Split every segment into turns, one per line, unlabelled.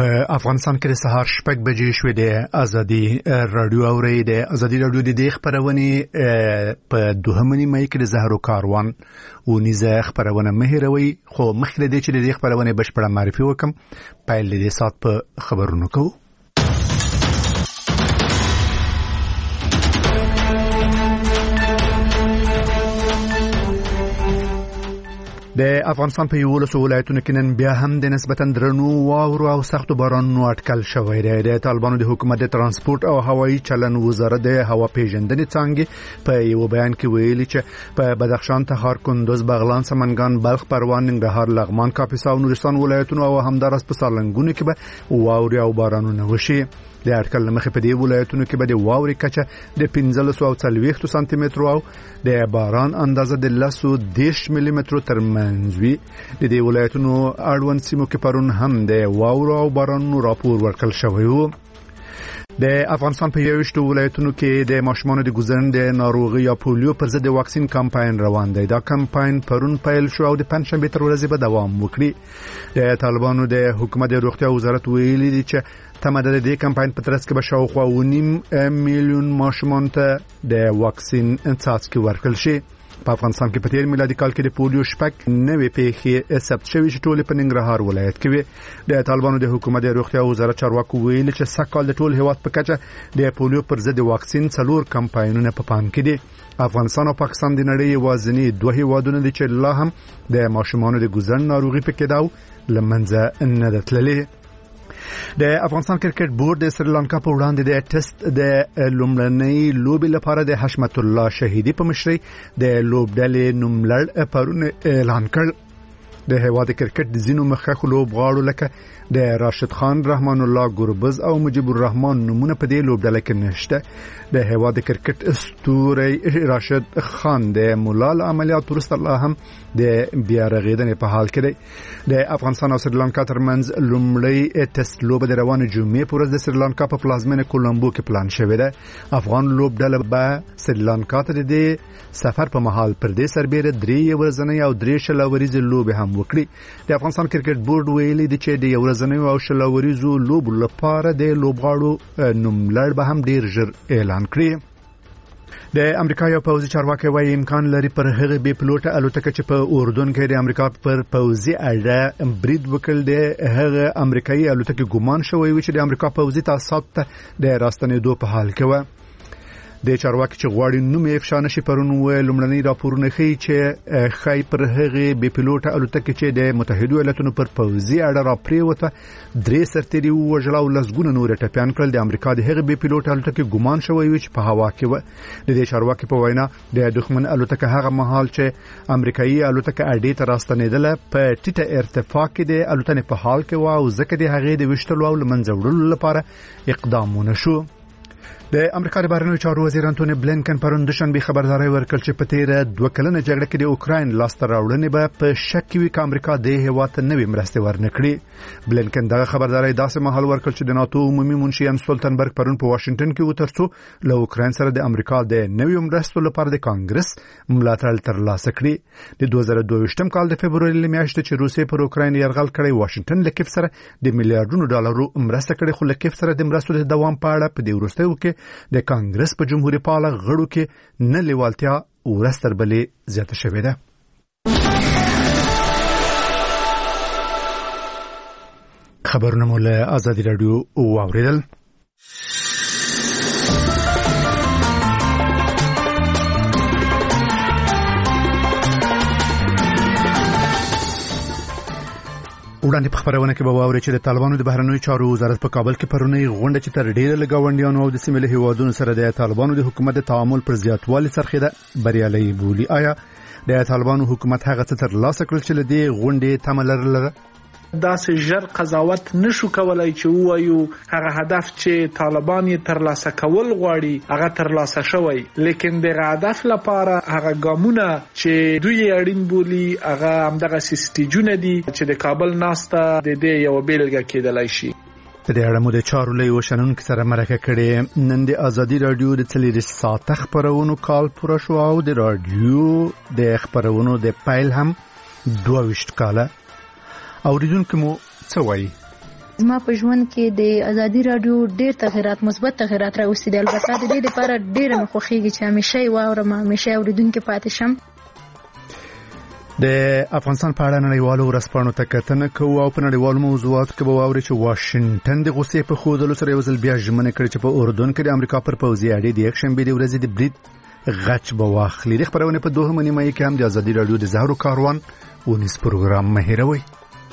په افغانستان کې د سهار 6 بجې شوې د ازادي رادیو اوري د ازادي رادیو د خبرونه په 2 مې کې د زهرو کاروان او نيزه خبرونه مهروي خو مخکې د چې د خبرونه بشپړه معرفي وکم پایل د سات په خبرونو کو د افغانستان په یو لسو ولایتونو کې نن بیا هم د نسبتاً درنو واورو او سختو بارانونو اټکل شوی دی. د طالبانو د حکومت د ترانسپورت او هوایي چلن وزارت د هوا پیژندنې څانګې په یو بیان کې ویلي چې په بدخشان، تخار، کندوز، بغلان، سمنګان، بلخ، پروان، ننګرهار، لغمان، کاپیسا او نورستان ولایتونو او همدارس په سالنګونو کې به واوري او بارانونه وشي. د اټکل مخې په دې ولایتونو کې به د واوري کچه د 1540 سانتي متر او د باران اندازه د 110 ملي متر ترمنځ وي. د دې ولایتونو اړوند سیمو کې پرون هم د واورو او بارانونو راپور ورکړل شوی و. د افغانستان په 21 ولایتونو کې د ماشومانو د ګزرن د ناروغي یا پولیو پر ضد واکسین کمپاین روان دی. دا کمپاین پرون پیل شو او د پنځشنبه تر ورځې به دوام وکړي. د طالبانو د حکومت د روغتیا وزارت ویلي دی چې تمه ده د کمپاین په ترڅ کې به شاوخوا 1.5 میلیون ماشومان ته د واکسین څاڅکي ورکړل شي. په افغانستان کې په تیر میلادي کال کې د پولیو شپږ نوې پیښې ثبت شوې چې ټول په ننګرهار ولایت کې وي. د طالبانو د حکومت د روغتیا وزارت چارواکو ویلي چې سږکال د ټول هیواد په کچه د پولیو پر ضد واکسین 4 کمپاینونه په پام کې دي. افغانستان او پاکستان د نړۍ وازنی دوه هیوادونه دي چې لا هم د ماشومانو د ګزرن ناروغي په کې داو لمنځه نه دتللې. د افغانستان کرکټ بورډ د سریلانکا په وړاندې د ټیسټ د لومړنۍ لوبې لپاره د حشمت الله شهیدی په مشرۍ د لوبډلې نوملړ پرون اعلان کړ. د هیواد کرکټ د زینو مخکښ لوبغاړو لکه د راشد خان، رحمان الله ګربز او مجيب الرحمن نمونه په دې لوبډله کې نشته. د هیواد کرکټ اسطوره راشد خان د مولال عملیات وروسته الله هم د بیا رغیدنې په حال کې دی. د افغانستان او سریلانکا ترمنځ لومړی ټیسټ لوبه د روانه جمعې پر ورځ د سریلانکا په پلازمینه کولمبو کې پلان شوې ده. افغان لوبډله به سریلانکا ته د سفر په مهال پر دې سربېره 3 ورځنۍ او 3 شلوريزه لوبې هم وکړي. د افغانستان کرکټ بورډ ویلي دی چې د ورځنۍ او شلوريزو لوبو لپاره د لوبغاړو نوملړ به هم ډیر ژر اعلان کړي. د امریکا یو پوځي چارواکي وايي امکان لري پر هغه بي پلوټه الوتکه چې په اردن کې د امریکا پر پوځي اډه برید وکړ د هغه امریکایي الوتکه ګمان شوی و چې د امریکا پوځي تاسیسات ته د راستنېدو په حال کې و. د چارواکي چې غواړي نوم یې افشا نشي پرون ویل لومړنۍ راپورونه ښیي چې خای پر هغه بي پلوټه الوتکه چې د متحده ایالاتونو پر پوځي اډه را پریوته 3 سرتیري وژل او لسګونه نور ټپيان کړل. د امریکا د هغه بي پلوټه الوتکه ګمان شوی و چې په هوا کې و. د دې چارواکي په وینا د دښمن الوتکه هغه مهال چې امریکایي الوتکه اډې ته راستنېدله په ټیټه ارتفاع کې د الوتنې په حال کې و او ځکه د هغې د وشتلو او لمنځه وړلو لپاره اقدامونه شو. د امریکا د بهرنیو چارو وزیر انټونی بلینکن پرون د شنبه خبرداري ورکړ چې په تیر 2 کلنه جګړه کې د اوکراین لاسته راوړنې به په شک کې وي چې امریکا د هیواد ته نوې مرستې ورنکړي. بلینکن دغه خبرداري داسې مهال ورکړ چې د ناتو عمومي منشي ان سولتنبرګ پرون په واشنگټن کې وترڅو له اوکراین سره د امریکا د نوې مرستو لپاره د کانګرس ملاتړ ترلاسه کړي. د 2022م کال د فبرवरी میاشتې چې روسیې پر اوکراین یرغل کړی واشنگټن له کیف سره د میلیارډونو ډالرو مرسته کړې خو له کیف سره د مرستو د دوام په اړه په دې وروستیو کې د کانګرس په جمهوریت پاله غړو کې نه لیوالتیا ورستر بلې زیاته شوې ده. خبرونه مول آزادی رادیو واوریدل. وړاندې په خبرونه کې به واوري چې د طالبانو د بهرنیو چارو وزارت په کابل کې پرونی غونډه چې تر ډیره لګاونډیانو او د سیمې له هیوادونو سره د طالبانو د حکومت د تعامل پر زیاتوالي سرخیده بریالي بولی. آیا د طالبانو حکومت هغه څه تر لاسه کړل چې د غونډې تمه لرله؟
داسې ژر قضاوت نشو کولای چې وایو هغه هدف چې طالبان یې ترلاسه کول غواړي هغه ترلاسه شوی، لیکن د هدف لپاره هغه ګامونه چې دوی اړین بولی هغه همدغه سیستیجونه دي چې د کابل ناسته د دې یو بیلګه کېدلای شي.
په دې اړه مو د چارو له وشنونکو سره مرکه کړې. نن د ازادي رادیو د 4 ساعت خبرونو کال پوره شو او د رادیو د خبرونو د پایل هم 22 کاله اوریدونکو مو څه وایي؟
ما په ژوند کې د ازادي رادیو ډېر تغیرات مثبت تغیرات راوستي دي. البته د دې لپاره ډېر مخوخیږي چې همیشه واورم همیشه اوریدونکو پاتې شم.
د افغانستان په اړه نړیوالو ورځپاڼو ته کتنه کوو او په نړیوالو موضوعاتو کې به واوري چې واشنگټن د غوسې په ښودلو سره یو ځل بیا ژمنه کړې چې په اردن کې د امریکا پر پوځي اډې د یکشنبې د ورځې د برید غچ به واخلي. د خبرونه په دوهمه نیمه کې هم د ازادي رادیو د زهرو کاروان ونیس پروګرام مهیروي.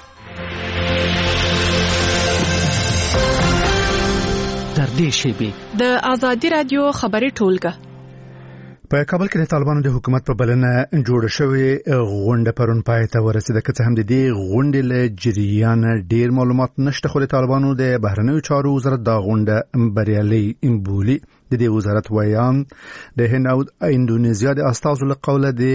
تر دې شیبې
د ازادي رادیو خبري ټولګه
په کابل کې د طالبانو د حکومت په بلنه جوړ شوې غونډه پرون پای ته ورسېده. که څه هم د دې غونډې له جریان ډېر معلومات نشته، خو د طالبانو د بهرنیو چارو وزارت دا غونډه بریالي بولي. د دې وزارت ویان د هند او اندونیزیا د استازو له قوله د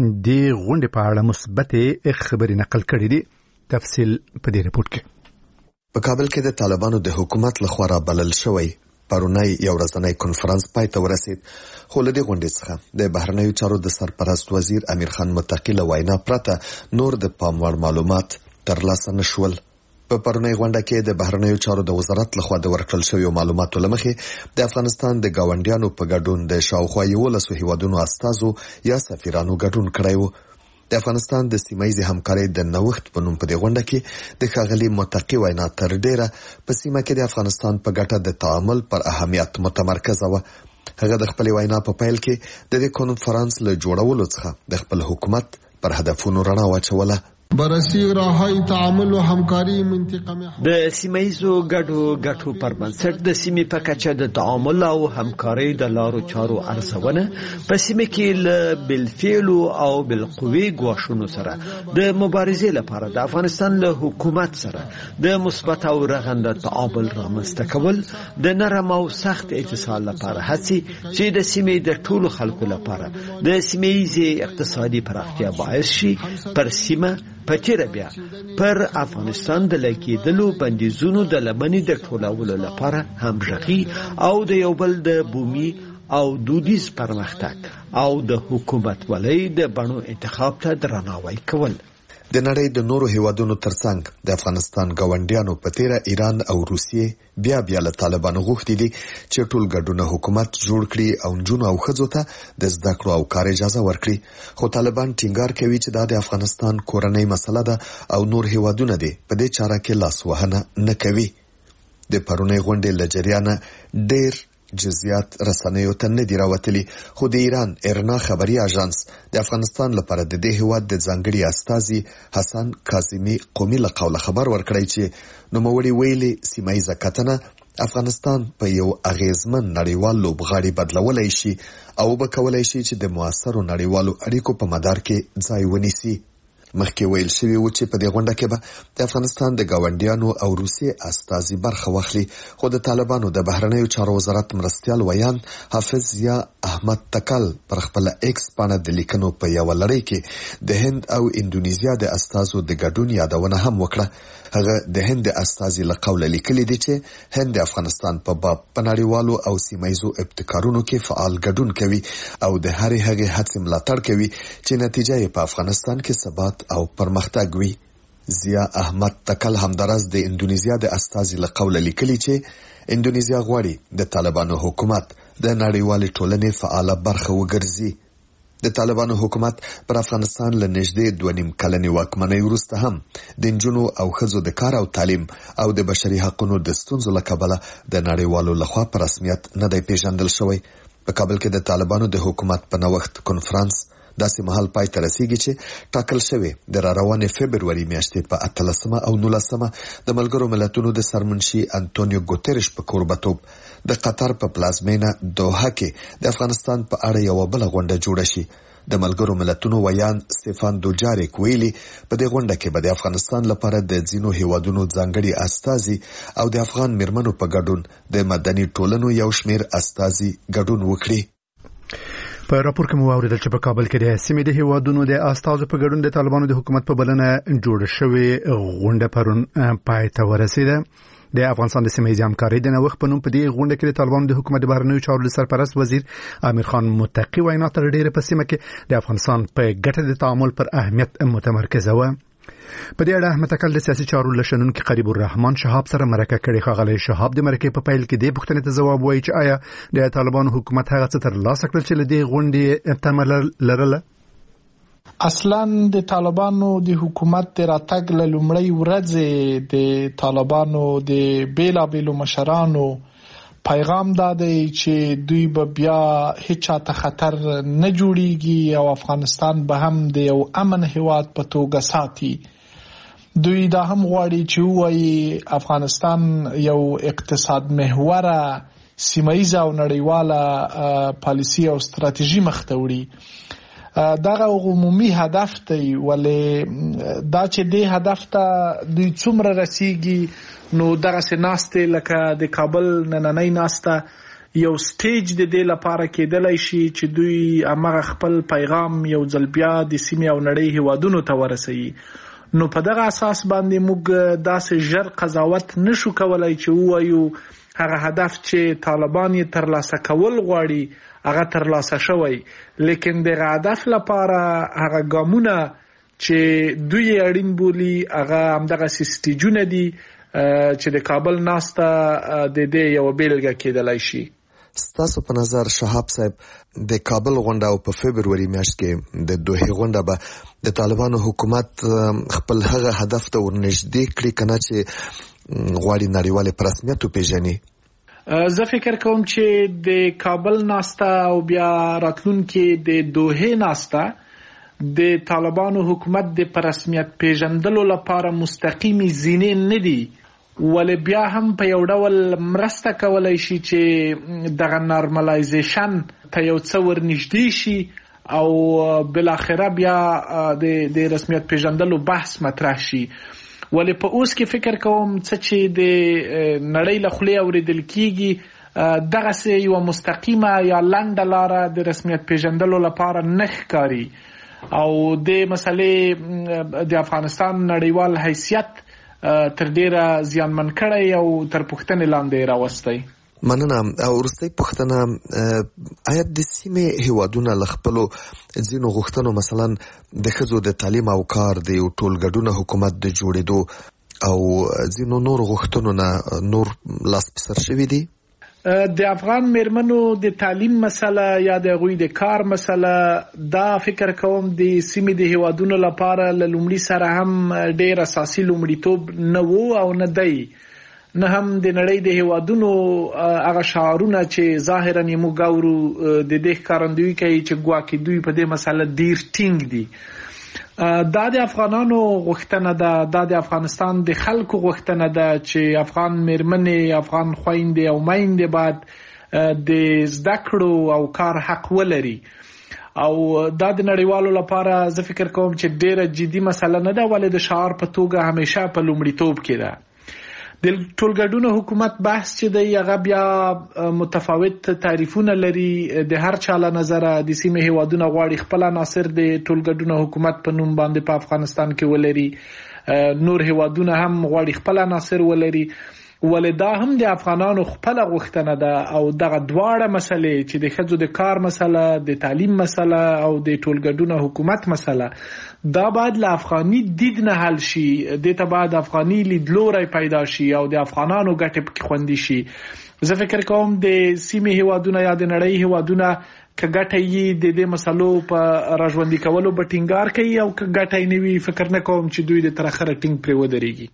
دې غونډې په اړه مثبت خبري نقل کړي دي. تفصیل په دې رپورت کې.
په کابل کې د طالبانو د حکومت لخوا را بلل شوی پرونی یو ورځنی کنفرانس پای ته ورسید، خو له دې غونډې څخه د بهرنیو چارو د سرپرست وزیر امیر خان متقی له وینا پرته نور د پام وړ معلومات ترلاسه نشول. په پرونی غونډه کې د بهرنیو چارو د وزارت لخوا د ورکړل شویو معلوماتو لمخې د افغانستان د گاونډیانو په ګډون د شاوخوا 11 هیوادونو استازو یا سفیرانو ګډون کړی و. د افغانستان د سیمایي همکارۍ د نوښت په نوم په دې غونډه کې د ښاغلي متقی وینا تر ډیره په سیمه کې د افغانستان په ګټه د تعامل پر اهمیت متمرکزه و. هغه د خپل وینا په پیل کې د دې کنفرانس له جوړولو څخه د خپل حکومت پر هدفونو رڼا واچوله.
بررسي راهي تعامل او همکاري منطقه
د سیمایزو ګډو پر بنسټ د سیمې په کچه د تعامل او همکاري د لارو چارو ارزونه په سیمه کې له بالفعل او بالقوي ګواښونو سره د مبارزې لپاره د افغانستان له حکومت سره د مثبت او رغنده تعامل رامنځته کول د نرم او سخت اتصال لپاره هڅې چې د سیمې د ټولو خلکو لپاره د سیمایي اقتصادي پراختیا باعث شي پر سیمه پچیره بیا پر افغانستان د لګیدلو بندیزونو د لمنې د ټولولو لپاره همغږي او د یو بل د بومي او دودیز پرمختګ او د حکومت ولې د بڼو انتخاب ته درناوی کول.
د نړۍ د نورو هیوادونو ترڅنګ د افغانستان ګاونډیانو په تیره ایران او روسیې بیا له طالبانو غوښتي دي چې ټول ګډونه حکومت جوړ کړي او جنونو او ښځو ته د زده کړو او کار اجازه ورکړي. خو طالبان ټینګار کوي چې دا د افغانستان کورنۍ مسله ده او نور هیوادونه دي په دې چاره کې لاس وهنه نه کوي. د پرونی غونډې له جریانه ډېر جزئیات رسنیو ته نه دی راوتلي، خو د ایران ارنا خبري اژانس د افغانستان لپاره د دې هیواد د ځانګړي استازي حسن کاظمي قومي له قوله خبر ورکړی چې نوموړي ویلي سیمایي کتنه افغانستان په یو اغیزمن نړیوال لوبغاړي بدلولای شي او به کولای شي چې د موثرو نړیوالو اړیکو په مدار کې ځای ونیسي. مخکې ویل شوی و چې په دې غونډه کې به د افغانستان د گاونډیانو او روسیې استازي برخه واخلي، خو د طالبانو د بهرنیو چارو وزارت مرستیال ویان حافظ ضیا احمد تکل پر خپل ایکس باندې د لیکنو په یو لړۍ کې د هند او اندونیزیا د استازو د ګډون یادونه هم وکړه. هغه د هند استازي له قوله لیکلي دي چې هند د افغانستان په باب په نړیوالو او سیمایزو ابتکارونو کې فعال ګډون کوي او د هرې هغې هڅې ملاتړ کوي چې نتیجه یې په افغانستان کې ثبات او پرمختګ وي. ضیا احمد تکل همدارس د اندونیزیا د استازي له قوله لیکلي چې اندونیزیا غواړي د طالبانو حکومت د نړیوالې ټولنې فعاله برخه وګرځي. د طالبانو حکومت پر افغانستان له نږدې 2.5 کلنې واکمنۍ وروسته هم د نجونو او ښځو د کار او تعلیم او د بشري حقوقو د ستونزو له کبله د نړیوالو لخوا په رسمیت نه دی پیژندل شوی. په کابل کې د طالبانو د حکومت په نوښت کنفرانس داسې مهال پای ته رسیږي چې ټاکل شوی د روانې فبروري میاشتې په 18 او 19 د ملګرو ملتونو د سرمنشي انټونیو ګوتریش په کوربتوب د قطر په پلازمینه دوحه کې د افغانستان په اړه یو بل غونډه جوړه شي. د ملګرو ملتونو ویان سټيفان دوجاریک ویلي په دې غونډه کې به د افغانستان لپاره د ځینو هیوادونو ځانګړي استازي او د افغان مرمنو په ګډون د مدني ټولنو یو شمیر استازي ګډون وکړي.
په راپور کې مو اوریدل چې په کابل کې د سیمې د هیوادونو د استازو په ګډون د طالبانو د حکومت په بلنه جوړ شوی غونډه پرون پای ته ورسیده. د افغانستان د سیمې همکارۍ د نوښت په نوم په دې غونډه کې د طالبانو د حکومت بهرنیو چارو سرپرست وزیر امیر خان متقی وینا تر ډیره په سیمه کې د افغانستان په ګټه د تعامل پر اهمیت متمرکزه و. په دې اړه متکل د سیاسي چارو لشنونکو قریب الرحمن شهاب سره مرکه کړې. خغلی شهاب د مرکه په پیل کې د پوښتنې ته جواب وایي چې آیا د طالبانو حکومت هغه څه تر لاسه کړل چې لدې غونډې تمه لرله.
اصلا د طالبانو د حکومت د راتګ له لومړۍ ورځې د طالبانو د بیلابیلو مشرانو پیغام دادی چې دوی به بیا هیڅ ته خطر نه جوړیږي او افغانستان به هم د یو امن هیواد په توګه ساتي. دوی دا هم غواړي چې وایي افغانستان یو اقتصاد محوره سیمایي او نړیواله پالیسی او ستراتیژي مخته وړي. دغه عمومي هدف دی، ولې دا چې د هدف ته دوی څومره رسیږي نو دغه سناسته لکه د کابل نننۍ ناسته یو سټیج د دې لپاره کېدلای شي چې دوی امغه خپل پیغام یو ځل بیا د سیمې او نړۍ هیوادونو ته ورسوي. نو په دغه اساس باندې موږ داسې ژر قضاوت نشو کولای چې وایو هغه هدف چې طالبان یې ترلاسه کول غواړي هغه ترلاسه شوی، لیکن دغه هدف لپاره هغه ګامونه چې دوی اړین بولی هغه همدغه سټیجونه دي چې د کابل ناسته د دې یو بیلګه کېدلای شي.
ستاسو په نظر شهاب صاحب د کابل غونډه او په فبرवरी میاشت کې د دوه غونډه به د طالبانو حکومت خپل هغه هدف ته ورنږدې کړی کنه چې غواړي نړیواله پرسمیت وپیژني؟
زه فکر کوم چې د کابل ناسته او بیا راتلونکي د دوه ناسته د طالبانو حکومت د پرسمیت پیژندلو لپاره مستقیمی زینې نه دي، ولې بیا هم په یو ډول مرسته کولای شي چې دغه نارملایزیشن ته یو څه ورنږدې شي او بل اخره بیا د رسمیت پیژندلو بحث مطرح شي. ولې په اوس کې فکر کوم چې د نړۍ له خولې اوریدل کیږي دغه سه یو مستقیمه یا لنډه لاره د رسمیت پیژندلو لپاره نه ښکاري او د مسلې د افغانستان نړیوال حیثیت تر ډیره زیانمن کړی او تر پوښتنې لاندې راوستی.
مننه. او وروستۍ پوښتنه، آیا د سیمې هیوادونه له خپلو ځینو غوښتنو مثلا د ښځو د تعلیم او کار د یو ټولګډونه حکومت د جوړېدو او ځینو نور غوښتنو نه نور لاس په سر شوي دي؟
د افغان میرمنو د تعلیم مسله یا د غوی د کار مسله دا فکر کوم د سیمې د هیوادونو لپاره لومړی سره هم ډیر اساسي لومړیتوب نه وو او نه دی، نه هم د نړۍ د هیوادونو هغه شعارونه چې ظاهرا یې موږ ګورو د دې ښکارندویي کوي چې ګواکې دوی په دې مسله ډیر ټینګ دي. دا د افغانانو غوښتنه ده، دا د افغانستان د خلکو غوښتنه ده چې افغان میرمنې، افغان خویندې او میندې باید د زده کړو او کار حق ولري او دا د نړیوالو لپاره زه فکر کوم چې ډیره جدي مسله نه ده، ولې د شعار په توګه همیشه په لومړیتوب کې ده. د ټولګډونو حکومت بحث چې دی هغه بیا متفاوت تعریفونه لري. د هر چا له نظره د سیمې هیوادونه غواړي خپل عناصر د ټولګډونو حکومت په نوم باندې په افغانستان کې ولري، نور هیوادونه هم غواړي خپل عناصر ولري، ولې دا هم د افغانانو خپل غوښتنه ده او دغه دواړه مسلې چې د ښځو د کار مسله، د تعلیم مسله او د ټولګډونو حکومت مسله دا باید له افغاني دید نه حل شي، دته باید افغاني لیدلوری پیدا شي او د افغانانو ګټې پکې خوندي شي. زه فکر کوم د سیمې هیوادونه یا د نړۍ هیوادونه که ګټه یې د دې مسلو په راژوندي کولو به ټینګار کوي او که ګټه یې نه وي فکر نه کوم چې دوی د تر اخره ټینګ پرې ودرېږي.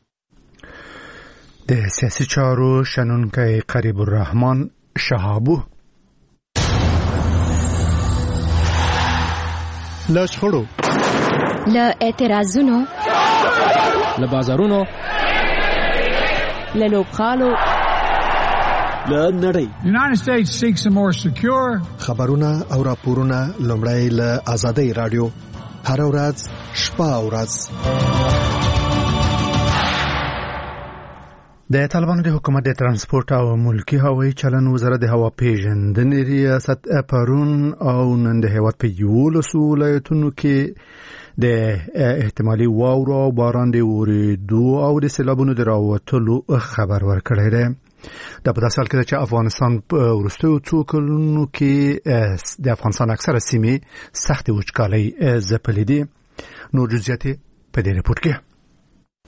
د سیاسي چارو شنونکی قریب الرحمن شهابو له شخړو،
له اعتراضونو،
له بازارونو،
له لوبخالو،
له نړۍ.
United States seeks a more secure
خبرونه او راپورونه لومړی له آزادۍ رادیو هر ورځ شپه او ورځ.
د طالبانو د حکومت د ترانسپورت او ملکی هوایي چلن وزارت د هوا پیژندنې ریاست پرون او نن د هیواد په 11 ولایتونو کې د احتمالي واورو او باران د وریدو او د سیلابونو د راوتلو خبر ورکړی دی. دا په داسې حال کې چې افغانستان په وروستیو څو کلونو کې د افغانستان اکثره سیمې سخت وچکالۍ ځپلې دي. نور جزئیات په دې رپورت کې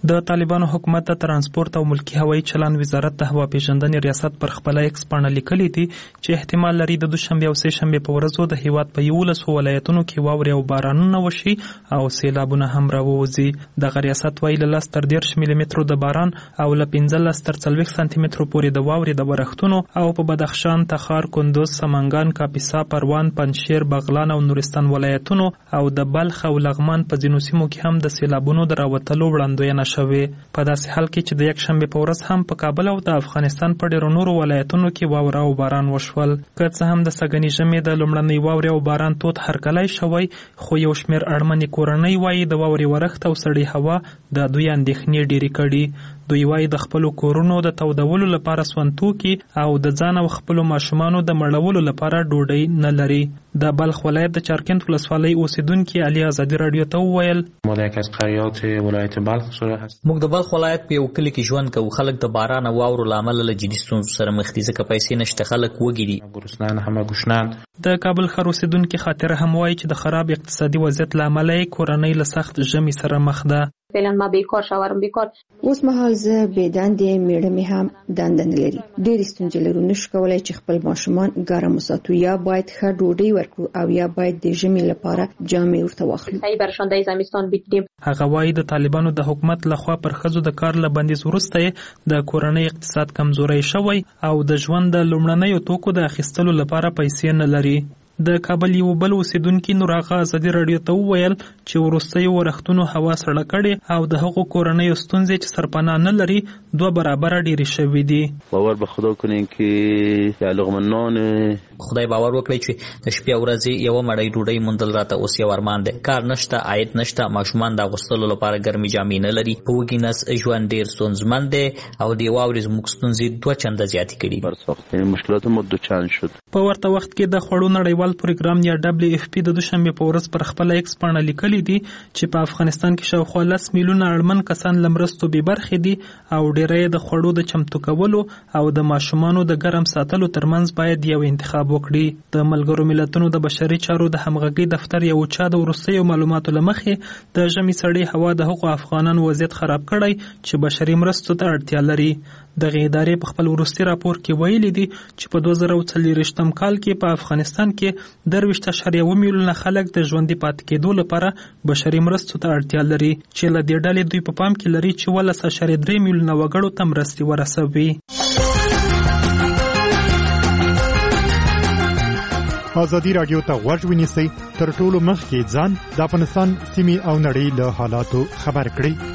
د طالبانو حکومت د ترانسپورت او ملکی هوایي چلند وزارت د هوا پیژندنې ریاست پر خپل ایکس باندې لیکلي دي چې احتمال لري د دوشنبه او سه شنبه په ورځو د هیواد په 11 ولایتونو کې واورې او بارانونه وشي او سیلابونه هم راووځي. د ریاست ویل لاس تر 10 ملي مترو د باران او ل 15 تر 40 سانتي مترو پورې د واورې د ورښتونو او په بدخشان، تخار، کندوز، سمنګان، کاپیسا، پروان، پنجشیر، بغلان او نورستان ولایتونو او د بلخ او لغمان په ځینو سیمو کې هم د سیلابونو د راوتلو وړاندوینه شوې. په داسې حال کې چې د یک شنبه په ورځ هم په کابل او د افغانستان په ډیرو نورو ولایتونو کې واوره او باران وشول. که څه هم د سګنی ژمي د لومړنۍ واورې او باران تود هرکلی شوی، خو یو شمېر اړمنې کورنۍ وایي د واورې ورښت او سړې هوا د دوی اندېښنې ډېرې کړي. دوی وایي د خپلو کورونو د تودولو لپاره سونتوکي او د ځان او خپلو ماشومانو د مړولو لپاره ډوډۍ نه لري. د بلخ ولایت د چارکند ولسوالۍ اوسیدونکي علي ازادي رادیو ته وویل
ما یک از قریات ولایت بلخ سره هست.
موږ د بلخ ولایت په یو کلی کې ژوند کوو. خلک د باران او واورو لامل له جدي ستونزو سره مخ دي ځکه پیسې نشته، خلک وږي دي.
ګرسنان همه گوشنند.
د کابل ښار اوسیدونکي خاطر هم وایي چې د خراب اقتصادي وضعیت لامل یې کورنۍ له سخت ژمي سره مخ ده.
فعلا ما بیکار شوارم بیکار.
اوس مهال زه بېدندې، میړه مې هم دنده نه لري. ډېرې ستونزې لرو، نشو کولی چې خپل ماشومان ګرم وساتو. یا باید ښه ډوډۍ ورکړو او یا باید د ژمي لپاره جامې ورته واخلو.
ای برشانده زمستان بگیریم.
هغه وایي د طالبانو د حکومت لخوا پر ښځو د کار له بندیز وروسته د کورنۍ اقتصاد کمزوری شوی او د ژوند د لومړنیو توکو د اخیستلو لپاره پیسې نه لري. د کابل یو بل اوسیدونکي نور هغه ازادي رادیو ته وویل چې وروستیو ورښتونو هوا سړه کړې او د هغو کورنیو ستونزې چې سرپناه نه لري 2 برابره ډېرې شوې دي.
باور به خدا کنین که علاقمندان
خدای باور وکړي چې د شپې ورځې یو مړۍ ډوډۍ موندل راته اوس یو ارمان دی. کار نشته، عاید نشته، ماشومان د اغوستلو لپاره ګرمې جامې نه لري. په وږي نس ژوند ډېر ستونزمن دی او د واورې زموږ ستونزې 2 چنده زیاتې کړي.
مشکلات مو 2 چند شد.
په ورته وخت کې د خوړو نړیوال پروګرام یا WFP د دوشنبه په ورځ پر خپل ایکس باندې لیکلي دي چې په افغانستان کې شاوخوا 10 میلیونه اړمن کسان لمرستو به برخې دي او ډیری د خوړو د چمتو کولو او د ماشومانو د ګرم ساتلو ترمنځ باید یو انتخاب وکړي. د ملګرو ملتونو د بشري چارو د همغږي دفتر یو چا د وروستیو معلوماتو لمخې د ژمي سړې هوا د حقوق افغانانو وضعیت خراب کړی چې بشري مرستو ته اړتیا لري. دغه ادارې په خپل وروستي راپور کې ویلي دي چې په 2024 کال کې په افغانستان کې 23.1 میلیونه خلک د ژوندي پاتې کېدو لپاره بشري مرستو ته اړتیا لري چې له دې ډلې دوی په پام کې لري چې 12.3 میلیونه وګړو ته مرستې ورسوي.
ازادي رادیو ته غوږ ونیسئ، تر ټولو مخکې ځان د افغانستان سیمې او نړۍ له حالاتو خبر کړئ.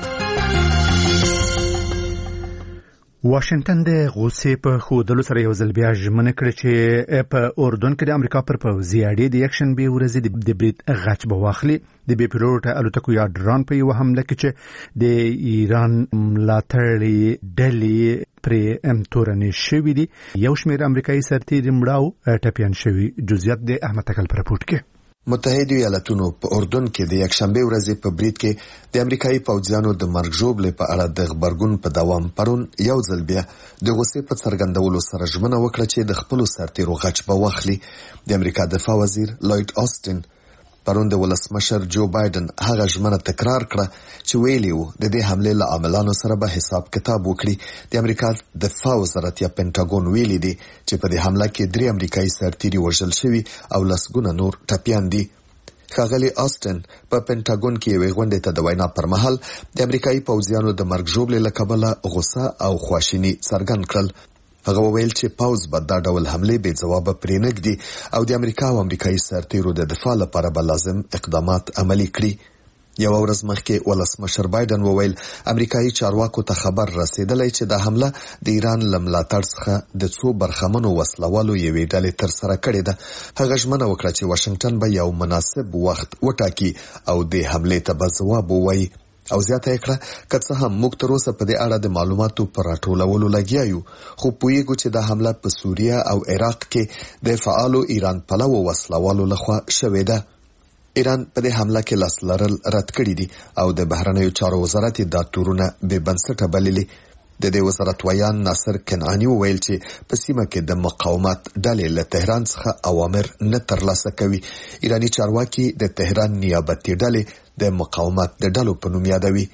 واشنگټن د غوسې په ښودلو سره یو ځل بیا ژمنه کړې چې په اردن کې د امریکا پر پوځي اډې د یک شنبې ورځې د برید غچ به واخلي. د بې پیلوټه الوتکو یا ډرون په یو حمله کې چې د ایران ملاتړي ډلې پرې تورنې شوي دي. یو شمېر امریکایي سرتیري مړه او ټپیان شوي. جزئیات د احمد تکل پر راپورټ کې.
متحده ایالاتونو په اردن کې د یک شنبه ورځې په برید کې د امریکایي پوځیانو د مرګ ژوبلې په اړه د خبرګون په دوام پرون یو ځل بیا د غوسې په څرګندولو سره ژمنه وکړه چې د خپلو سرتیرو غچ به واخلي. د امریکا دفاع وزیر لوید آستین پرون د ولسمشر جو بایدن هغه ژمنه تکرار کړه چې ویلي وو د دې حملې له عاملانو سره به حساب کتاب وکړي. د امریکا دفاع وزارت یا پینټاګون ویلي دی چې په دې حمله کې 3 امریکایي سرتیري وژل شوي او لسګونه نور ټپیان دي. ښاغلي آستن په پینټاګون کې یوې غونډې ته د وینا پر مهال د امریکایي پوځیانو د مرګ ژوبلې له کبله غوسه او خواشیني څرګند کړل. هغه وویل چې پوځ به دا ډول حملې بې ځوابه پرې نږدي او د امریکا او امریکایي سرتیرو د دفاع لپاره به لازم اقدامات عملي کړي. یو ورځ مخکې ولسمشر بایدن وویل امریکایي چارواکو ته خبر رسیدلی چې دا حمله د ایران له ملاتړ څخه د څو برخمنو وسلوالو یوې ډلې ترسره کړې ده. هغه ژمنه وکړه چې واشنګټن به یو مناسب وخت وټاکي او د حملې ته به ځواب ووایي. او زیاته کړه که څه هم موږ تر اوسه په دې اړه د معلوماتو پر راټولولو لګیا یو، خو پوهیږو چې دا حمله په سوریه او عراق کې د فعالو ایران پلوو وسلوالو لخوا شوې ده. ایران په دې حمله کې لاس لرل رد کړی دي او د بهرنیو چارو وزارت دا تورونه بې بنسټه بللي. د دې وزارت ویان ناصر کنعانی وویل چې په سیمه کې د مقاومت ډلې له تهران څخه اوامر نه ترلاسه کوي. ایرانی چارواکي د تهران نیابتي ډلې د مقاومت د ډلو په نوم یادوي.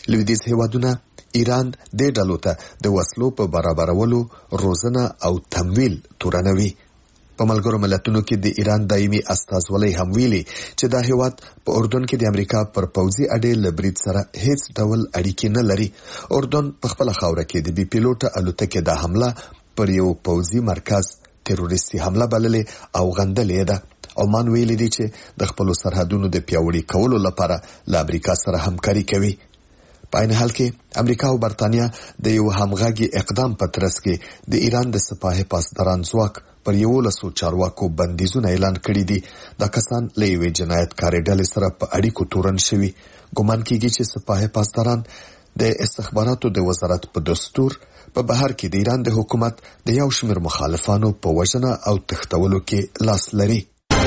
لویدیز هیوادونه ایران د ډلو ته د وسلو په برابرولو روزنه او تمویل تورنوي. په ملګرو ملتونو کې د ایران دایمي استازولۍ هم ویلي چې دا هیواد په اردن کې د امریکا پر پوځي اډې له برید سره هیڅ ډول اړیکې نه لري. اردن په خپل خاوره کې د بي پیلوټ الوتکې د حمله پر یو پوځي مرکز تروریستي حمله بللې او غندلې ده. عمان ویلي دی چې د خپل سرحدونو د پیاوړي کولو لپاره له امریکا سره همکاري کوي. په عین حال کې امریکا او برتانیا د یو همغږي اقدام په ترڅ کې د ایران د سپاه پاسداران ځواک پر 11 چارواکو بندیزونه اعلان کړي دي. دا کسان له یوې جنایتکارې ډلې سره په اړیکو تورن شوي. ګومان کیږي چې سپاه پاسداران د استخباراتو د وزارت په دستور په بهر کې د ایران د حکومت د یو شمېر مخالفانو په وژنه او تښتولو کې لاس لري.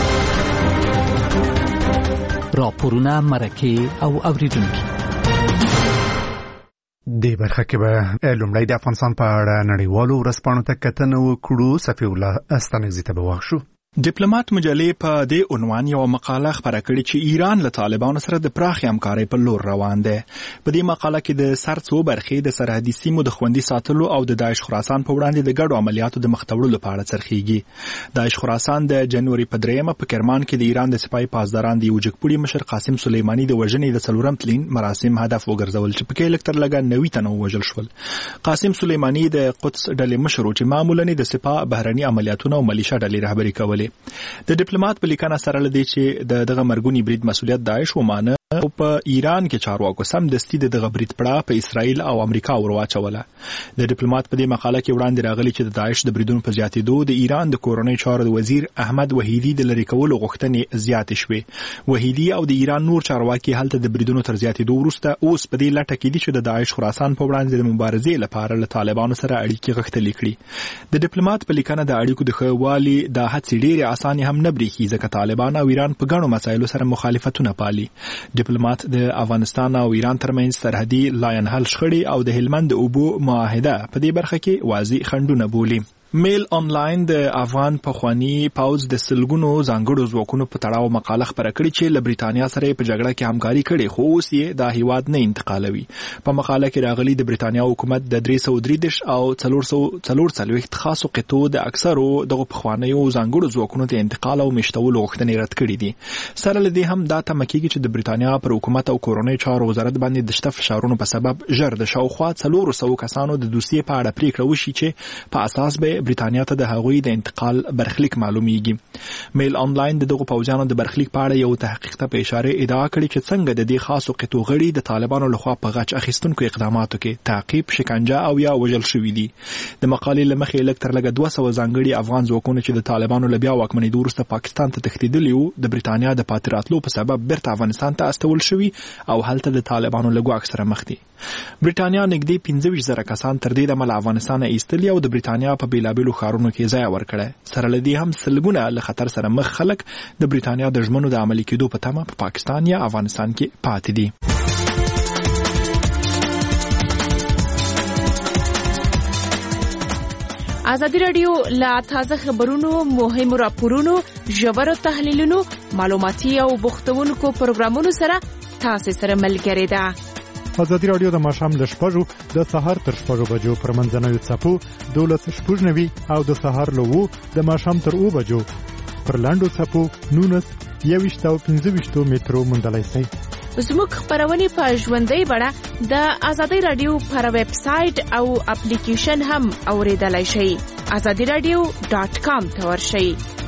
راپورونه مرکه او اوریدونکو
د برخه کې به لومړی د افغانستان په اړه نړیوالو ورځپاڼو ته کتنه وکړو. صفی الله استانګزي ته به واښو.
ډیپلوماټ مجلې په دې عنوان یو مقاله خبره کړې چې ایران له طالبانو سره د پراخې همکارۍ په لور روان دی. په دې مقاله کې د سر څو برخې د سرحدي سیمو د خوندي ساتلو او د داعش خراسان په وړاندې د ګډو عملیاتو د مخ ته وړلو په اړه څرخیږي. داعش خراسان د جنوري په 3 په کرمان کې د ایران د سپای پاسداران د یوجکپوړي مشر قاسم سلیمانی د وژنې د 4م تلین مراسم هدف وګرځول چې پکې لکتر لګا 90 تنه وژل شول. قاسم سلیمانی د قدس ډلې مشر چې معمولاً د سپاه بهرني عملیاتونه او ملیشیا ډلې رهبري کولې. د ډیپلوماټ په لیکنه سره لدی چې دغه مرګونی برید مسولیت داعش ومانه او په ایران کې چارواکو سم دستي دغه برید پړه په اسرائیل او امریکا ورواچوله. د ډیپلوماټ په دې مقاله کې وړاندې راغلي چې د داعش د بریدونو په زیاتېدو د ایران د کورنۍ چارو د وزیر احمد وحیدی د لری کولو غوښتنې زیاتې شوې. وحیدی او د ایران نور چارواکي هلته د بریدونو تر زیاتېدو وروسته اوس په دې لټه کې دي چې د داعش خراسان په وړاندې د مبارزې لپاره له طالبانو سره اړیکې غښتلې کړي. د ډیپلوماټ په لیکنه د اړیکو د ښهوالي د هڅې ډېرې اسانه هم نه بریښي ځکه طالبان او ایران په ګڼو مسایلو سره مخالفتونه پالي. ډیپلوماټ د افغانستان او ایران ترمنځ سرحدي لاین حل شخړې او د هلمند اوبو معاهده په دې برخه کې واضح خنډونه بولي. میل آنلاین د افغان پخوانی پاوز د سلګونو ځانګړو ځواکونو په تړاو مقاله خبره کړې چې له بریتانیا سره په جګړه کې همکاري کړې خو اوس یې د هیواد نه انتقالوي. په مقاله کې راغلي د بریتانیا حکومت د 333 او 440 خاصو قطو د اکثرو دغه پخوانیو ځانګړو ځواکونو ته انتقال او مشتولو غوښتنې رد کړې دي. سره له دې هم دا تمه کېږي چې د بریتانیا پر حکومت او کورنۍ چارو وزارت باندې د شته فشارونو په سبب ژر د شاوخوا 400 کسانو د دوسیې په اړه پریکړه وشي چې په اساس به بریتانیا ته د هغوی د انتقال برخلیک معلومیږي. میل آنلاین دغه پوځانو د برخلیک په اړه یو تحقیق ته په اشاره ادعا کړې چې څنګه د دې خاصو قطو غړي د طالبانو لخوا په غچ اخیستونکو اقداماتو کې تعقیب، شکنجه او یا وژل شوي دي. د مقالې له مخې لږ تر لږه 200 ځانګړي افغان ځواکونه چې د طالبانو له بیا واکمنېدو وروسته پاکستان ته تښتېدلي وو د بریتانیا د پاتې راتلو په سبب بیرته افغانستان ته استول شوي او هلته د طالبانو له ګواښ سره مخ دي. بریتانیا نږدې 15,000 کسان تر دې دمه له افغانستانه ایستلي او د بریتانیا په بیلابیلو ښارونو کې ځای ورکړی. سره له دې هم سلګونه له خطر سره مخ خلک د بریتانیا د ژمنو د عملي کېدو په تمه په پاکستان یا افغانستان کې پاتې دي.
ازادي راډیو لا تازه خبرونو، مهمو راپورونو، ژورو تحلیلونو، معلوماتي او بوختونکو پروګرامونو سره تاسو سره ملګری ده.
ازادي راډیو د ماښام ل 6:00 د سهار تر 6:00 بجو پر منځنوي څپو 12:90 او د سهار له 2 د ماښام تر 2 بجو پر لاندو څپو 19 او 15 مترو مندلای شي.
زموږ خبرونه په ژوندۍ بڼه د ازادي راډیو پر ویب سټ او اپلیکیشن هم اوریدلای شئ. azadiradio.com ته ورشئ.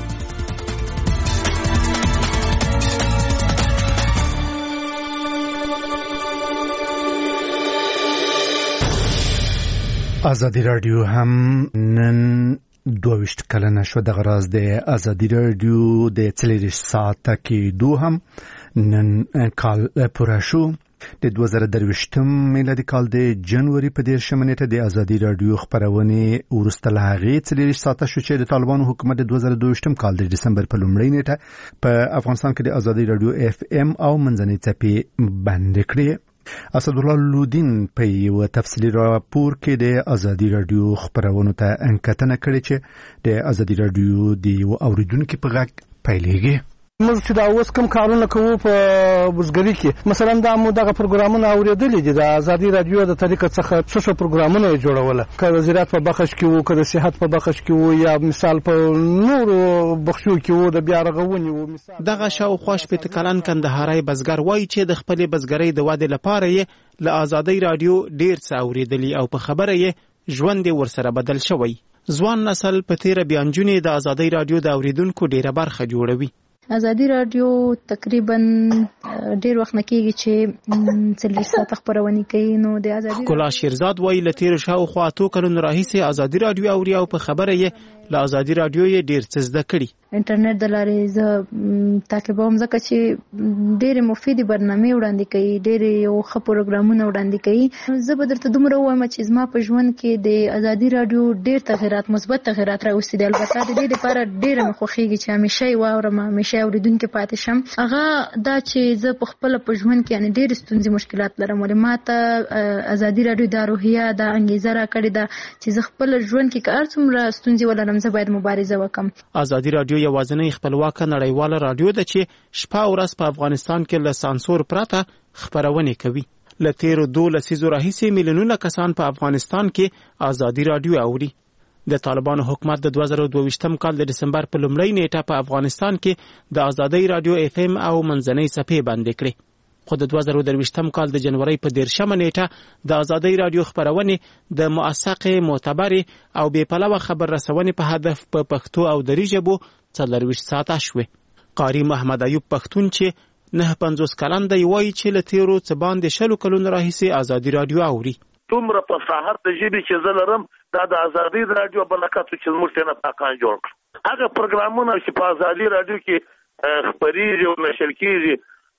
ازادي راډیو هم نن 22 کلنه شو. د غراز د ازادي راډیو د 40 ساعته کې دوه هم نن کال پوره شو. د 2023 میلادي کال د جنوري په 10 نیټه د ازادي راډیو خبرونه ورسته له هغې 40 ساعته شو چې د طالبانو حکومت د 2022 کال د دسمبر په لومړۍ نیټه په افغانستان کې د ازادي راډیو FM او منځنۍ څپې بند کړې. اسدالله لودین په یو تفصیلي راپور کې د ازادي راډیو خبرونو ته انکتنه کړې چې د ازادي راډیو د اوریدونکو په غږ پیلېږي.
موږ چې دا اوس کوم کارونه کوو په بزګري کې مثلا دا مو دغه پروګرامونه اوریدلې دي د ازادي رادیو د طریقه څخه څه پروګرامونه جوړول که وزارت په بخش کې وو که د صحت په بخش کې وو یا مثال په نورو بخشو کې وو د بیا رغونې وو. مثال
دغه شاوخوا شپېته کلن کندهاري بزګر وایي چې د خپلې بزګرۍ د ودې لپاره یې له ازادي رادیو ډېر څه اورېدلي او په خبره یې ژوند ورسره بدل شوی. ځوان نسل په تیره بیانجونې د ازادي رادیو د اوریدونکو ډیره برخه جوړوي.
ازادي رادیو تقریبا ډیر وخت نکېږي چې څلور ساعت خبرونه کوي. نو د ازادي
کلا شیرزاد وایي له تیر شاوخوا اتو کلونو راهیسې ازادي رادیو اوري او په خبره یې له ازادي رادیو یې ډیر څه زده کړي.
انټرنیټ د لارې زه تعقیبوم ځکه چې ډېرې مفیدې برنامې وړاندې کوي، ډېرې یو ښه پروګرامونه وړاندې کوي. زه به درته دومره ووایم چې زما په ژوند کې د ازادي رادیو ډېر تغیرات، مثبت تغیرات راوستي دي. البته د دې لپاره ډېره مې خوښېږي چې همیشه یې واورم، همیشه یې اورېدونکې پاتې شم. هغه دا چې زه په خپله په ژوند کې یعنې ډېرې ستونزې مشکلات لرم، ولې ما ته ازادي رادیو دا روحیه دا انګیزه راکړې ده چې زه خپل ژوند کې که هر څومره ستونزې ولرم زه باید مبارزه وکړم.
ازادي رادیو یوازینی خپلواکه نړیواله رادیو ده چې شپه او ورځ په افغانستان کې له سانسور پرته خبرونه کوي. له تیرو 2 لسیزو راهیسې میلیونونه کسان په افغانستان کې ازادي رادیو اوري. د طالبانو حکومت د 2022م کال د دسمبر په لومړۍ نیټه په افغانستان کې د ازادي رادیو اف ام او منځنۍ صفحې بندې کړې. خو د 2023م کال د جنوري په 13مه نیټه د ازادي رادیو خبرونه د موثقه، معتبرې او بې پلوه خبر رسونې په هدف په پښتو او دری ژبو 24 ساعته شوه. قاری محمد ایوب پښتون چې 59 کلن دی وایي چې له تیرو څه باندې 20 کلونو راهیسې ازادي رادیو اوري.
دومره فصاحت د ژبې چې زه لرم دا د ازادي رادیو برکت چې موږ ته پاکان جوړ کړ. هغه پروګرامونه چې په ازادي رادیو کې خبريږي او نشر کیږي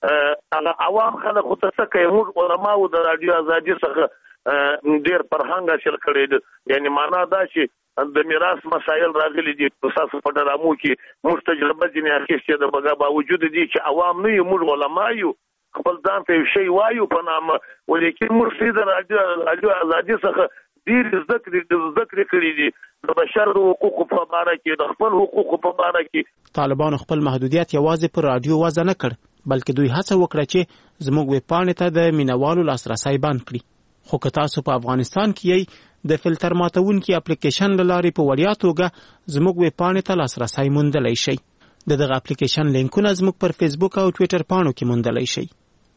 هغه عوام خلک خو ته کوي. موږ علماو د رادیو ازادي څخه ډېر فرهنګ حاصل کړی دی. یعنی معنا دا چې د میراث مسایل راغلي دي په تاسو په ډرامو کې موږ تجربه ځینې اخیستې ده بګا باوجود دي چې عوام نه یو، موږ علما یو، خپل ځان ته یو شی وایو په نامه، ولیکن موږ د رادیو ازادي څخه ډېر ذکر کړی دي د بشر د حقوقو په اړه کې، د خپل حقوقو په اړه کې.
طالبانو خپل محدودیت یوازې پر رادیو وضع نه کړ، بلکې دوی هڅه وکړه چې زموږ ویبپاڼې ته د مینوالو لاسرسی بند کړي. خو که تاسو په افغانستان کې یې د فلټر ماتونکي اپلیکیشن له لارې په وړیا توګه زموږ ویبپاڼې ته لاسرسی موندلی شئ. دغه اپلیکیشن لینکونه زموږ پر فیسبوک او ټویټر پاڼو کې موندلی شئ.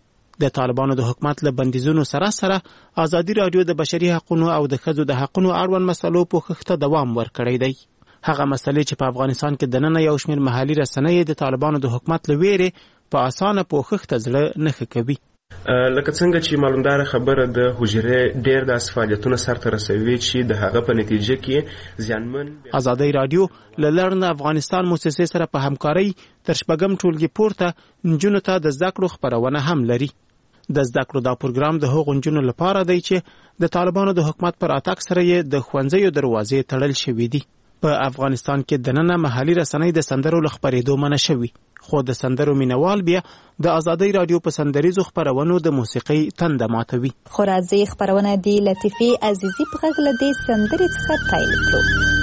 د طالبانو د حکومت له بندیزونو سره ازادي رادیو د بشري حقوقو او د ښځو د حقوقو اړوند مسلو په خښته دوام ورکړی دی. هغه مسلې چې په افغانستان کې دننه یو شمېر محلي رسنۍ د طالبانو د حکومت له ویرې په اسانه په خښته زړه نه ښه کوي.
لکه څنګه چې معلومدار خبره د حجرې ډېر د فعالیتونو سرته رسوي چې د هغه په نتیجه کې ځانمن.
ازادي رادیو له لرن افغانستان مؤسسې سره په همکارۍ تر شپږم ټولګي پورته نجونو ته د زده کړو خبرونه هم لري. د زده کړو دا پروګرام د هغو نجونو لپاره دی چې د طالبانو د حکومت پر اتاک سره یې د ښوونځیو دروازې تړل شوې دي. په افغانستان کې دننه محلي رسنۍ د سندرو له خپرېدو منع شوي، خو د سندرو مینوال بیا د ازادي رادیو په سندریزو خبرونو د موسیقۍ تنده ماتوي.
خو راځي خبرونه دی لطیفي عزیزي په غږ له دې سندرې څخه پیل کړو.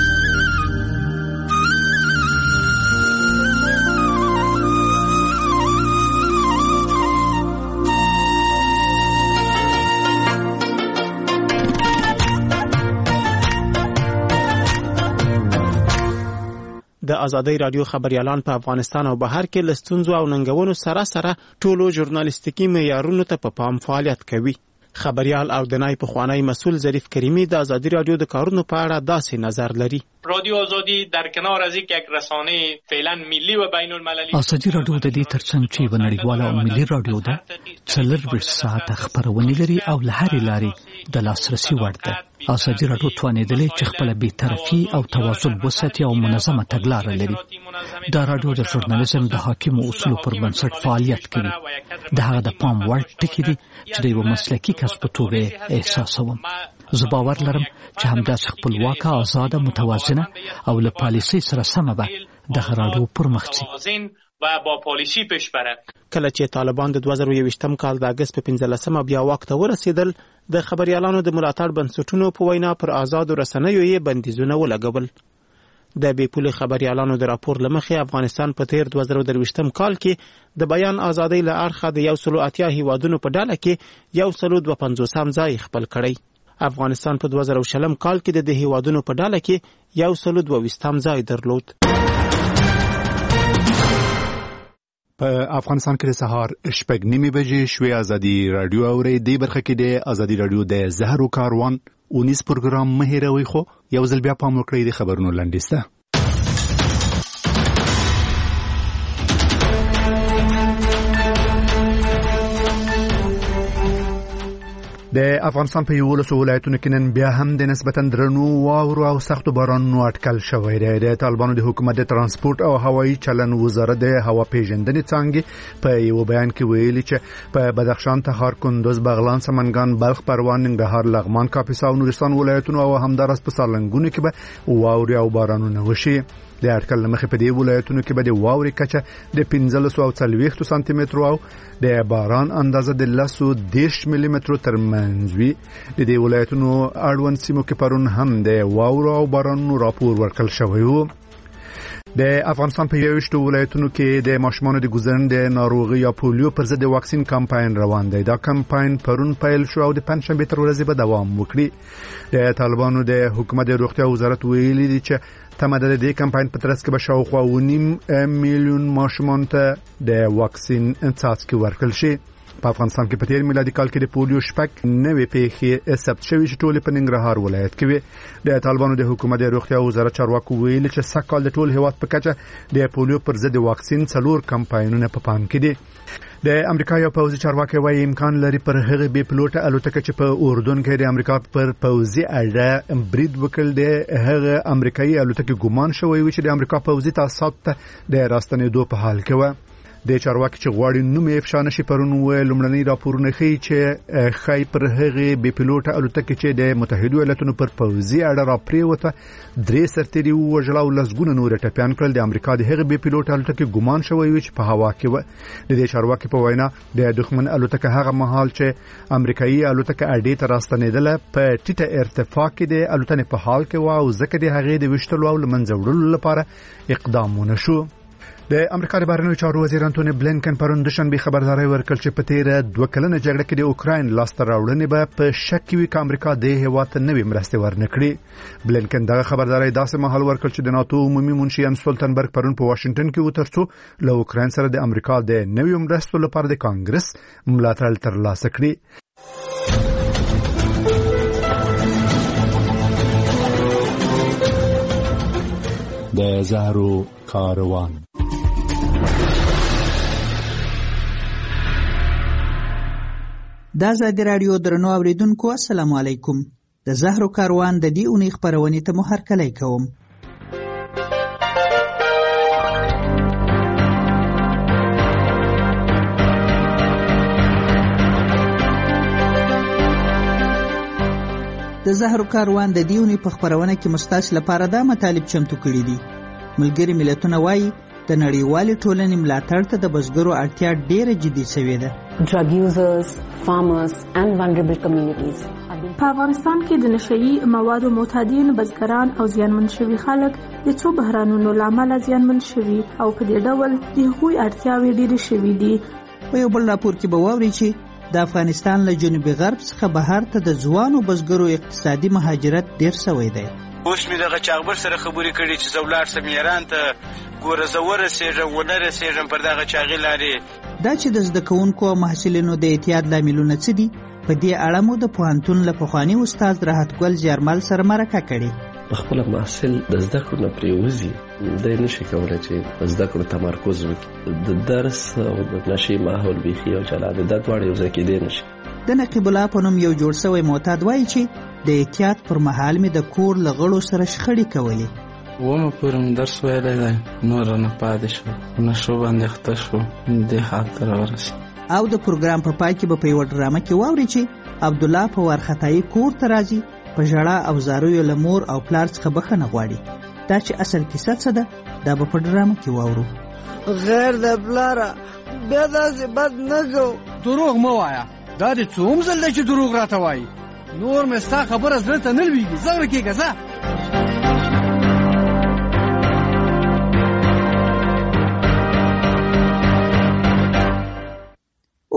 د ازادي رادیو خبريالان په افغانستان او بهر کې لستونزو او ننګونو سره ټولو ژورنالیستیکي معیارونو ته په پام فعالیت کوي. خبريال او د نای پخوانی مسول ظریف کریمی د ازادي رادیو د کارونو په اړه داسې نظر لري.
رادیو آزادی در کنار از یک رسانه فعلا ملی و بین المللی،
ازادي رادیو د دې ترڅنګ چې و نړیواله او ملي رادیو ده 24 ساعته خبرونه لري او له هرې لارې د لاسرسي وړ ده. ازادي رادیو توانیدلې چې خپل بی‌طرفي او توازن وساتي او منظمه تګلاره لري. دا رادیو د ژورنالیزم د حاکمو اصولو پر بنسټ فعالیت کوي. د هغه د پام وړ ټکی دی چې د یو مسلکي کس په توګه احساسوم. زه باور لرم چې همداسې خپلواکه، آزاده، متوازنه او له پالیسۍ سره سمه به دغه رادیو پرمخ ځي
و با پالیسی پیش بره.
کله چې طالبان د 2021م کال د اگست په 15مه بیا واک ته ورسېدل، د خبريالانو د ملاتړ بنسټونو په وینا پر آزادو رسنیو یې بندیزونه ولګول. د بیپولي خبريالانو د راپور لمخې افغانستان په تیر 2023م کال کې د بیان ازادۍ له اړخه د 180 هیوادونو په ډله کې 152 ځای خپل کړی. افغانستان په 2020 کال کې د هیوادونو په ډله کې 122 ځای درلود.
په افغانستان کې د سهار 8:30 بجې شوې ازادي رادیو اوري د برخه کې د ازادي رادیو د زهرو کاروان اونیس پروګرام مهیروي خو یو ځل بیا پام وکړئ د خبرونو لنډیسته. د افغانستان په 11 ولایتونو کې نن بیا هم د نسبتاً درنو واورو او سختو بارانونو اټکل شوی دی. د طالبانو د حکومت د ترانسپورت او هوایي چلن وزارت د هوا پیژندنې څانګې په یو بیان کې ویلي چې په بدخشان، تخار، کندوز، بغلان، سمنګان، بلخ، پروان، ننګرهار، لغمان، کاپیسا او نورستان ولایتونو او همدارس په سالنګونو کې به واوري او بارانونه وشي. د اټکل لمخې په دې ولایتونو کې به د واوري کچه د 1540 سانتي متر او د باران اندازه د 110 ملي متر ترمنځ وي. د دې ولایتونو اړوند سیمو کې پرون هم د واورو او بارانونو راپور ورکړل شوی و. د افغانستان په 21 ولایتونو کې د ماشومانو د ګزرند ناروغي یا پولیو پر ضد واکسین کمپاین روان دی. دا کمپاین پرون پیل شو او د پنځشنبه تر ورځې به دوام وکړي. د طالبانو د حکومت د روغتیا وزارت ویلي دی چې تمدد دې کمپاین په ترڅ کې به شاوخوا 1.5 میلیون ماشومان ته د واکسین څاڅکي ورکړل شي. په افغانستان کې په تیر میلادي کال کې د پولیو شپږ نوې پیښې ثبت شوې چې ټول په ننګرهار ولایت کې وي. د طالبانو د حکومت د روغتیا وزارت چارواکو ویلي چې سږکال د ټول هیواد په کچه د پولیو پر ضد واکسین 4 کمپاینونه په پام کې دي. د امریکا یو پوځي چارواکي وايي امکان لري پر هغه بي پلوټه الوتکه چې په اردن کې د امریکا پر پوځي اډه برید وکړ د هغه امریکایي الوتکه ګمان شوی و چې د امریکا پوځي تاسیسات ته د راستنېدو په حال کې و. د چارواکي چې غواړي نوم یې افشا نشي پرون و لومړنی راپورونه ښیي چې خای پر هغه بي پلوټه الوتکه چې د متحده ایالاتونو پر پوځي اډه را پریوته 3 سرتیري وژل او لسګونه نور ټپيان کړل. د امریکا د هغه بي پلوټه الوتکه ګمان شوی و چې په هوا کې و. د دې چارواکي په وینا د دښمن الوتکه هغه مهال چې امریکایي الوتکه اډې ته راستنېدله په ټیټه ارتفاع کې د الوتنې په حال کې و او ځکه د هغې د وشتلو او لمنځه وړلو لپاره اقدامونه شو. د امریکا د بهرنیو چارو وزیر انټونی بلینکن پرون دوشنبه خبرداري ورکړه چې په تیر 2 کلنه جګړه کې د اوکراین لاسته راوړنې به په شک وي چې امریکا د هیواد ته نوې مرستې ورنکړي. بلینکن دغه خبرداري داسې مهال ورکړ چې د ناتو عمومي منشي ان سولتنبرګ پرون په واشنگټن کې وترڅو له اوکراین سره د امریکا د نوې مرستو لپاره د کانګرس ملاتړ ترلاسه کړي. د زهرو کاروان
د ازادي رادیو درنو اوریدونکو السلام علیکم. د زهرو کاروان د دې اونۍ خبرونه ته مو هرکلی کوم. د زهرو کاروان د دې اونۍ په خبرونه کې مستاس لپاره دا مطالب چمتو کړي دي. ملګری ملتونه وایي د نړیوالې ټولنې ملاتړ ته د بزګرو اړتیا ډېره جدي شوې ده.
Drug users, farmers and vulnerable communities.
په افغانستان کې د نشئی موادو معتادین، بزګران او زیانمن شوي خلک د څو بحرانونو لامل زیانمن شوي او په دې ډول د هغوی اړتیاوې ډېرې شوي دي.
په یو بل راپور کې به واورئ چې د افغانستان له جنوبي غرب څخه بهر ته د ځوانو بزګرو اقتصادي مهاجرت ډېر شوی دی.
اوس مې دغه چاغبر سره خبرې کړې چې زه ولاړ سم ایران ته ګوره زه ورسېږم ونه رسېږم پر دغه چاغې لارې.
دا چې د زده کوونکو او محصلینو د اعتیاد لاملونه څه دي، په دې اړه مو د پوهنتون له پخواني استاد راحت ګل زیارمل سره مرکه کړې.
خپل محصل د زده کړو نه پریوزي د نشي کولای چې په زده کړو تمرکز وکړي. د درس او د نشي ماحول بيخي او چلانه د دوړې یو ځکه دی نشي.
د نقیب الله په نوم یو جوړ شوی معتاد وایي چې د احتیاط پر مهال می د کور لغړو سره شخړې کولې.
ومه پورم درس ویلی دی، نور نه پاتې شو، نشو باندې اخته شو، دې حال ته راورسېد.
او د پروګرام په پای کې به په یوه ډرامه کې واورئ چې عبدالله په وارخطایي کور ته راځي، په ژړا او زاریو له مور او پلار څخه بخښنه غواړي. دا چې اصل کیسه څه ده دا به په ډرامه کې واورو.
غیر د پلاره بیا داسې بد نه کوو.
دروغ مه وایه، دا دې څوم ځل دی چې دروغ راته وایي. نور مې ستا خبره زړه ته نه لوېږي. ځه ورکېږه ځه.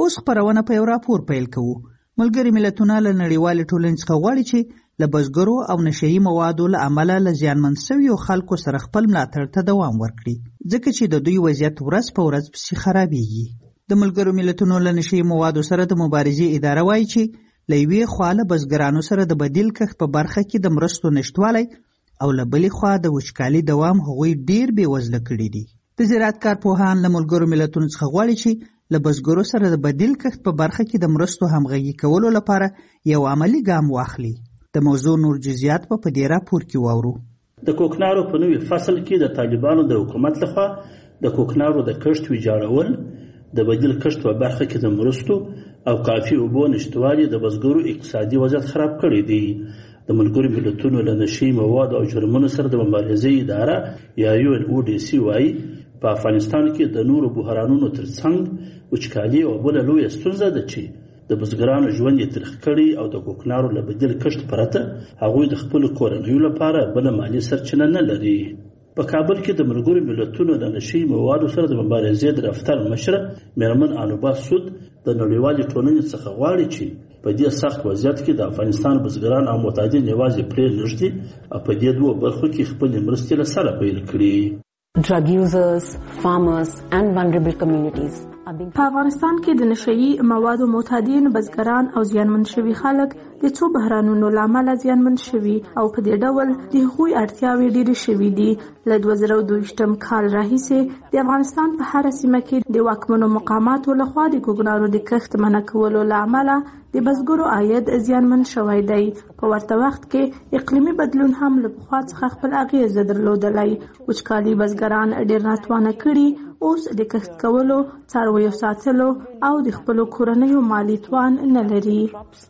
اوس خبرونه په یو راپور پیل کوو. ملګري ملتونه له نړیوال ټولنې څخه غواړي چې له بزګرو او نشهیي موادو له امله له زیانمن شویو خلکو سره خپل ملاتړ ته دوام ورکړي، ځکه چې د دوی وضعیت ورځ په ورځ پسې خرابېږي. د ملګرو ملتونو له نشهیي موادو سره د مبارزې اداره وایي چې له یوې خوا له بزګرانو سره د بدیل کښت په برخه کې د مرستو نشتوالی او له بلې خوا د وچکالي دوام هغوی ډیر بېوزله کړي دي. د زراعت کارپوهان له ملګرو ملتونو څخه غواړي چې له بزګرو سره د بدیل کښت په برخه کې د مرستو همغږي کولو لپاره یو عملی ګام واخلي. د موضوع نور جزئیات په دې راپور کې واورو.
د کوکنارو په نوي فصل کې د طالبانو د حکومت لخوا د کوکنارو د کښت ویجاړول، د بدیل کښت په برخه کې د مرستو او کافي اوبو نشتوالي د بزګرو اقتصادي وضعیت خراب کړی دی. د ملګرو ملتونو له نشهیي موادو او جرمونو سره د مبارزې اداره یا UNODC وایي په افغانستان کې د نورو بحرانونو ترڅنګ وچکالي او بله لویه ستونزه ده چې د بزګرانو ژوند یې تریخ کړي او د کوکنارو له بدیل کښت پرته هغوی د خپلو کورنیو لپاره بله مالي سرچینه نه لري. په کابل کې د ملګرو ملتونو د نشهیي موادو سره د مبارزې د دفتر مشره میرمن انوبا سود د نړیوالې ټولنې څخه غواړي چې په دې سخت وضعیت کې د افغانستان بزګران او معتادین یوازې پرې نږدي او په دې دوه برخو کې خپلې مرستې له سره پیل کړي.
Drug users, farmers and vulnerable communities.
په افغانستان کې د نشهیي موادو معتادین، بزګران او زیانمن شوي خلک د څو بحرانونو له امله زیانمن شوي او په دې ډول د هغوی اړتیاوې ډېرې شوي دي. له 2022 کال راهیسې د افغانستان په هره سیمه کې د واکمنو مقاماتو لخوا د کوکنارو د کښت منع کولو له امله د بزګرو عاید زیانمن شوی دی. په ورته وخت کې اقلیمي بدلون هم له پخوا څخه خپل اغیز درلودلی. وچکالي بزګران ډېر ناتوانه کړي، اوس د کښت کولو، څارویو ساتلو او د خپلو کورنیو مالي توان نه لري.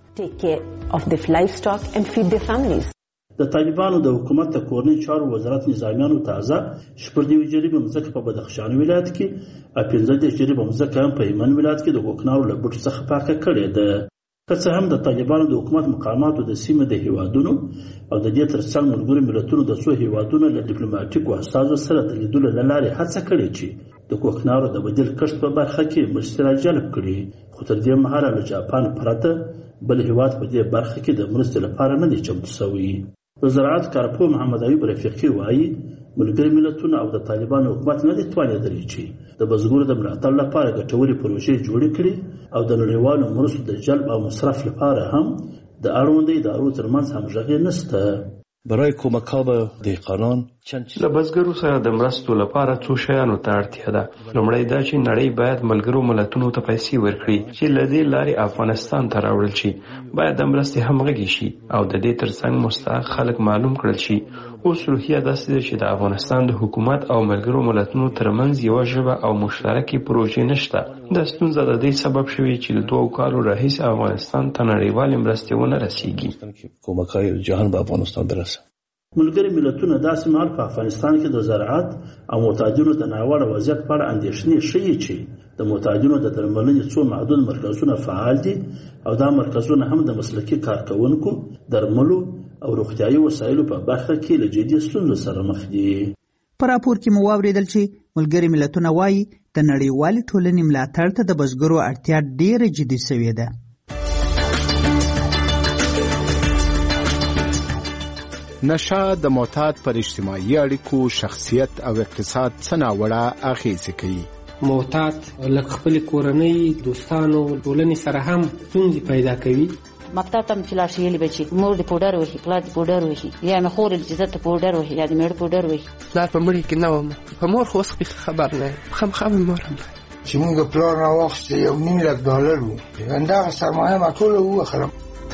د طالبانو د حکومت د کورنۍ چارو وزارت نظامیانو تازه شپږ جریبه مځکه په بدخشان ولایت کې او 15 جریبه مځکه هم په یمن ولایت کې د کوکنارو له بوټو څخه پاکه کړې ده. که څه هم د طالبانو د حکومت مقاماتو د سیمې د هیوادونو او د دې ترڅنګ ملګرو ملتونو د څو هیوادونو له ډیپلوماټیکو استازو سره د لیدلو له لارې هڅه کړې چې د کوکنارو د بدیل کښت په برخه کې مرستې راجلب کړي، خو تر دې مهاله له جاپان پرته بل هیواد په دې برخه کې د مرستې لپاره نه دی چمتو شوی. د زراعت کارپوه محمد ایوب رفیقي وایي ملګري ملتونه او د طالبانو حکومت نه دي توانېدلی چې د بزګرو د ملاتړ لپاره ګټورې پروژې جوړې کړي او د نړیوالو مرستو د جلب او مصرف لپاره هم د اړوندو ادارو ترمنځ همغږي نشته.
برای کمک‌ها به دهقانان
له بزګرو سره د مرستو لپاره څو شیانو ته اړتیا ده. لومړی دا چې نړۍ باید ملګرو ملتونو ته پیسې ورکړي چې له دې لارې افغانستان ته راوړل شي. باید د مرستې همغږي شي او د دې ترڅنګ مستحق خلک معلوم کړل شي. اوس روحیه داسې ده چې د افغانستان د حکومت او ملګرو ملتونو ترمنځ یوه ژبه او مشترکې پروژې نشته. دا ستونزه د دې سبب شوې چې له 2 کالو راهیسې افغانستان ته نړیوالې مرستې ونه رسیږي.
کمک‌های جهان به افغانستان برسه.
ملګري ملتونه داسې مهال په افغانستان کې د زراعت او معتادینو د ناوړه وضعیت په اړه اندېښنې ښیي چې د معتادینو د درملنې څو محدود مرکزونه فعال دي او دا مرکزونه هم د مسلکي کارکوونکو، درملو او روغتیايي وسایلو په برخه کې له جدي ستونزو سره مخ دي.
په راپور کې مو واورېدل چې ملګري ملتونه وایي د نړیوالې ټولنې ملاتړ ته د بزګرو اړتیا ډېره جدي شوې ده.
نشه د معتاد پر اجتماعي اړیکو، شخصیت او اقتصاد څه ناوړه اغیزې کوي.
معتاد لکه خپل کورنۍ، دوستانو، ټولنې سره هم ستونزې پیدا کوي.
مکتب ته چې لاړ شي یلی به چې مور د پوډر وهي، پلار د پوډر وهي، یا مې خور د جزت پوډر وهي، یا د مېړه پوډر وهي.
پلار په مړي کې نه وم، په مور خو اوس خبر نه یم، خامخا مې مور هم
چې موږ پلار راواخیستې $1 ملیون وو، همدغه سرمایه ما ټوله ووخرم.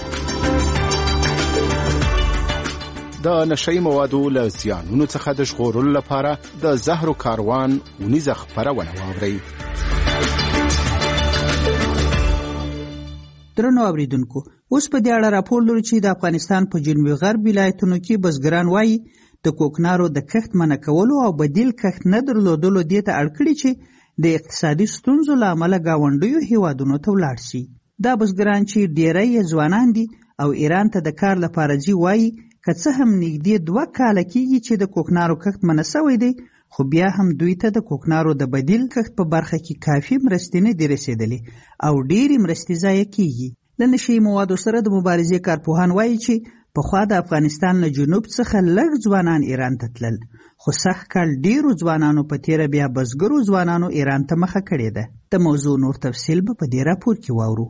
د نشهیي موادو له زیانونو څخه د ژغورلو لپاره د زهرو کاروان اونیزه خپرونه واورئ.
درنو اوریدونکو، اوس په دې اړه راپور لرو چې د افغانستان په جنوبي غرب ولایتونو کې بزګران وایي د کوکنارو د کښت منع کولو او بدیل کښت نه درلودلو دې ته اړ کړي چې د اقتصادي ستونزو له امله ګاونډیو هیوادونو ته ولاړ شي. دا بزګران چې ډېری یې ځوانان دي او ایران ته د کار لپاره ځي وایي که څه هم نږدې 2 کاله کېږي چې د کوکنارو کښت منع شوی دی، خو بیا هم دوی ته د کوکنارو د بدیل کښت په برخه کې کافي مرستې نه دي رسېدلې او ډېرې مرستې ضایع کیږي. له نشي موادو سره د مبارزې کارپوهان وایي چې پخوا د افغانستان له جنوب څخه لږ ځوانان ایران ته تلل، خو سږ کال ډېرو ځوانانو په تیره بیا بزګرو ځوانانو ایران ته مخه کړې ده. د موضوع نور تفصیل به په دې راپور کې واورو.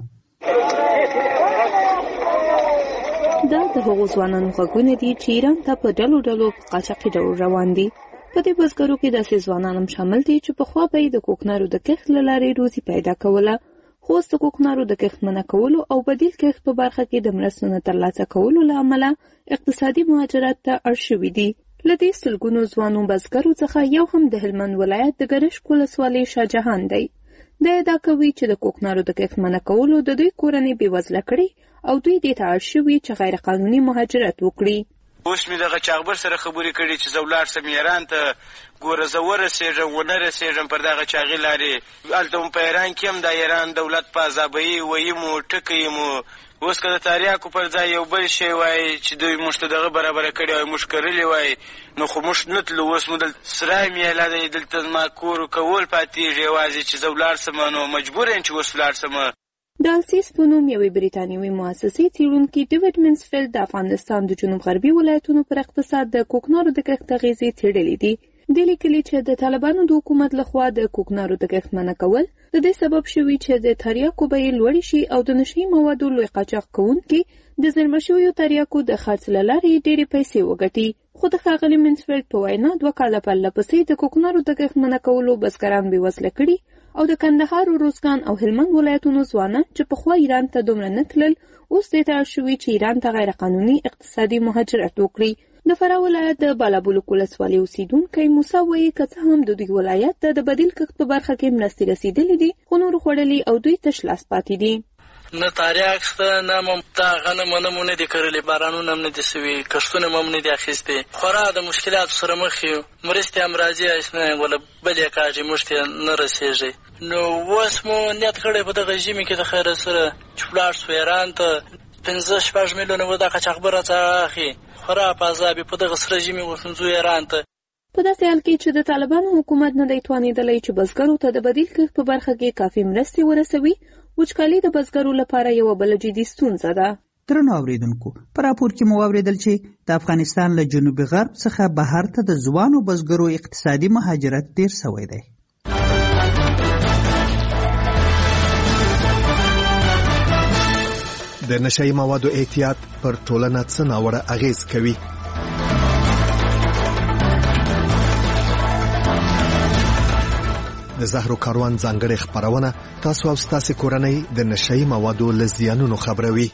دا د هغو ځوانانو غږونه دي چې ایران ته په ډلو ډلو په قاچاقي ډول روان دي. په دې بزګرو کې داسې ځوانان هم شامل دي چې پخوا به یې د کوکنارو د کښت له لارې روزي پیدا کوله، خو اوس د کوکنارو د کښت منع کولو او بدیل کښت په برخه کې د مرستو نه ترلاسه کولو له امله اقتصادي مهاجرت ته اړ شوي دي. له دې سلګونو ځوانو بزګرو څخه یو هم د هلمند ولایت د ګرشک ولسوالۍ شاه جهان دی. دا ادعا کوي چې د کوکنارو د کښت منع کولو د دوی کورنۍ بېوزله کړي او دوی دې ته اړ شوي چې غیر قانوني مهاجرت وکړي.
اوس مې دغه چاغبر سره خبرې کړي چې زه ولاړ سم ایران ته، ګوره زه ورسېږم ونه رسېږم پر دغه چاغې لارې. هلته هم په ایران کې هم د ایران دولت په عذابوي ویي مو ټکوي مو. اوس که د تریاکو پر ځای یو بل شی وای چې دوی موږ ته دغه برابره کړي وای موږ کرلي وای نو خو موږ نه تلو. اوس مو دلته سرای میله دی، دلته زما کور کول پاتېږي یوازې چې زه ولاړ سم نو مجبور یم چې اوس ولاړ سم.
د السیس په نوم یوې بریتانیوي مؤسسې څېړونکي ډیوډ منسفیلډ د افغانستان د جنوب غربي ولایتونو پر اقتصاد د کوکنارو د کښت اغېزې څېړلې دي. دې لیکلي چې د طالبانو د حکومت لخوا د کوکنارو د کښت منع کول د دې سبب شوي چې د تریاکو بیې لوړې شي او د نشهیي موادو لوی قاچاق کوونکي د زېرمه شویو تریاکو د خرڅ له لارې ډېرې پیسې وګټي. خو د ښاغلي منسفیلډ په وینا 2 کاله پرله پسې د کوکنارو د کښت منع کولو بزګران بېوزله کړي او د کندهار، روزګان او هلمند ولایتونو ځوانان چې پخوا ایران ته دومره نه تلل اوس دې ته اړ شوي چې ایران ته غیر قانوني اقتصادي مهاجرت وکړي. د فراه ولایت د بالابلوک ولسوالۍ اوسیدونکی موسی وایي که څه هم د دوی ولایت ته د بدیل کښت په برخه کې مرستې رسېدلې دي خو نور خوړلي او دوی تش لاس پاتې دي.
نه تاریاک شته، نه ممتا غنم نه نه دي کرلي، بارانونه هم نه دي سوي، کښتونه هم نه دي اخیستې. خورا د مشکلاتو سره مخ یو. مرستې هم راځي اشنا ولا بلې کاږي موږ ته نه رسېږي. نو اوس مو نیت کړی په دغه ژمي کې د خیر سره چې ولاړ سو ایران ته 15-16 میلیونه به دا قاچاقبر راڅخه اخلي. خورا په عذاب په دغه سره ژمي ورځو ایران ته.
په داسې حال کې چې د طالبانو حکومت نه دی توانېدلی چې بزګرو ته د بدیل کښت په برخه کې کافي مرستې ورسوي، وچکالي د بزګرو لپاره یوه بله جدي ستونزه ده.
درنو اوریدونکو، په راپور کې مو واورېدل چې د افغانستان له جنوبي غرب څخه بهر ته د ځوانو بزګرو اقتصادي مهاجرت ډېر سوی دی.
د نشهیي موادو احتیاط پر ټولنه څه ناوړه اغېز کوي؟ د زهرو کاروان ځانګړې خپرونه تاسو او ستاسو کورنۍ د نشهیي موادو له زیانونو خبروي.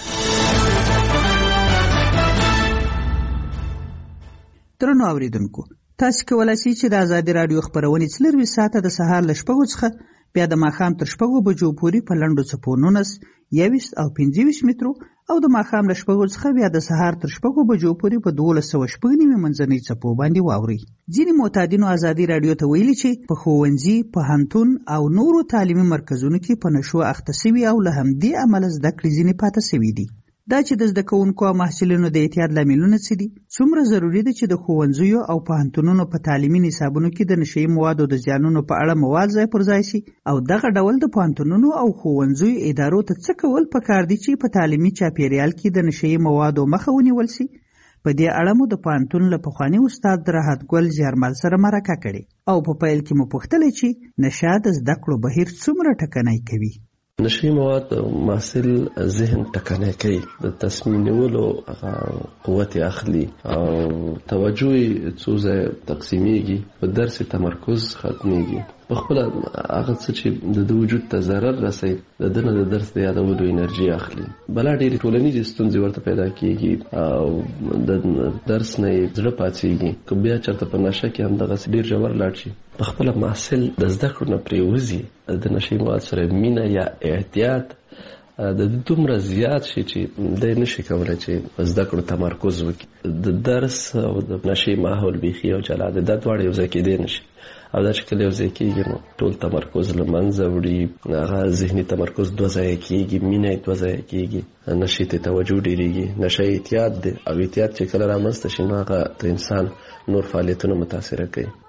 درنو اوریدونکو، تاسو کولای شئ چې د ازادي رادیو خبرونه 24 ساعته د سهار له 6 څخه بیا د ماښام تر 6 بجو پورې په لنډو څپو 19 21 او 25 مترو او د ماښام له 6 څخه بیا د سهار تر 6 بجو پورې په 1290 منځنۍ څپو باندې واوري. ځینې معتادینو ازادي رادیو ته ویلي چې په ښوونځي، پوهنتون او نورو تعلیمي مرکزونو کې په نشو اخته سوي او له همدې امله زده کړې ځینې پاتې سوي دي. دا چې د زده کوونکو او محصلینو د احتیاط لاملونه څه دي؟ څومره ضروري ده چې د ښوونځیو او پوهنتونونو په تعلیمي نصابونو کې د نشهیي موادو د زیانونو په اړه مواد ځای پر ځای شي او دغه ډول د پوهنتونونو او ښوونځیو ادارو ته څه کول پکار دي چې په تعلیمي چاپیریال کې د نشهیي موادو مخه ونیول شي؟ په دې اړه مو د پوهنتون له پخواني استاد راحت ګل زیارمل سره مرکه کړې او په پیل کې مو پوښتلې چې نشه د زده کړو بهیر څومره ټکنی کوي.
نشهیي مواد محصل ذهن ټکنی کوي، د تصمیم نیولو قوت اخلي او توجه څو ځای تقسیمیږي، په درس تمرکز ختمیږي، په خپل هغه څه چې د وجود ته ضرر رسي د دنه د درس د یادولو انرژي اخلي. بلا ډېرې ټولنیزې ستونزې ورته پیدا کیږي او د درس نه زړه پاڅېږي. که بیا چېرته په نشه کې هم دغسې ډېر ژور لاړ شي، په خپله محصل د زده کړو نه پرېوځي، د نشهیي مواد سره مینه یا احتیاط د دومره زیات شي چې دی نشي کولی چې زده کړو تمرکز وکړي. د درس او د نشهیي ماحول بیخي او جلا دی، دا دواړه یو ځای کېدی نشي او دا چې کله یو ځای کېږي نو ټول تمرکز له منځه وړي، هغه ذهني تمرکز 2 ځایه کېږي، مینه یې 2 ځایه کېږي، نشې ته توجه ډېرېږي. نشه احتیاط دی او احتیاط چې کله رامنځته شي نو هغه د انسان نور فعالیتونه متاثره کوي.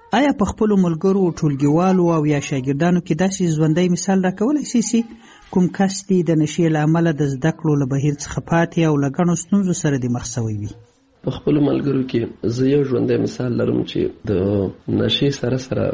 آیا په خپلو ملګرو ټولګیوالو او یا شاګردانو کې داسې ژوندی مثال راکولی شي چې کوم کس دې د نشې له امله د زده کړو له بهیر څخه پاتې او له ګڼو ستونزو سره دې مخ سوی وي؟
په خپلو ملګرو کې زه یو ژوندی مثال لرم چې د نشې سره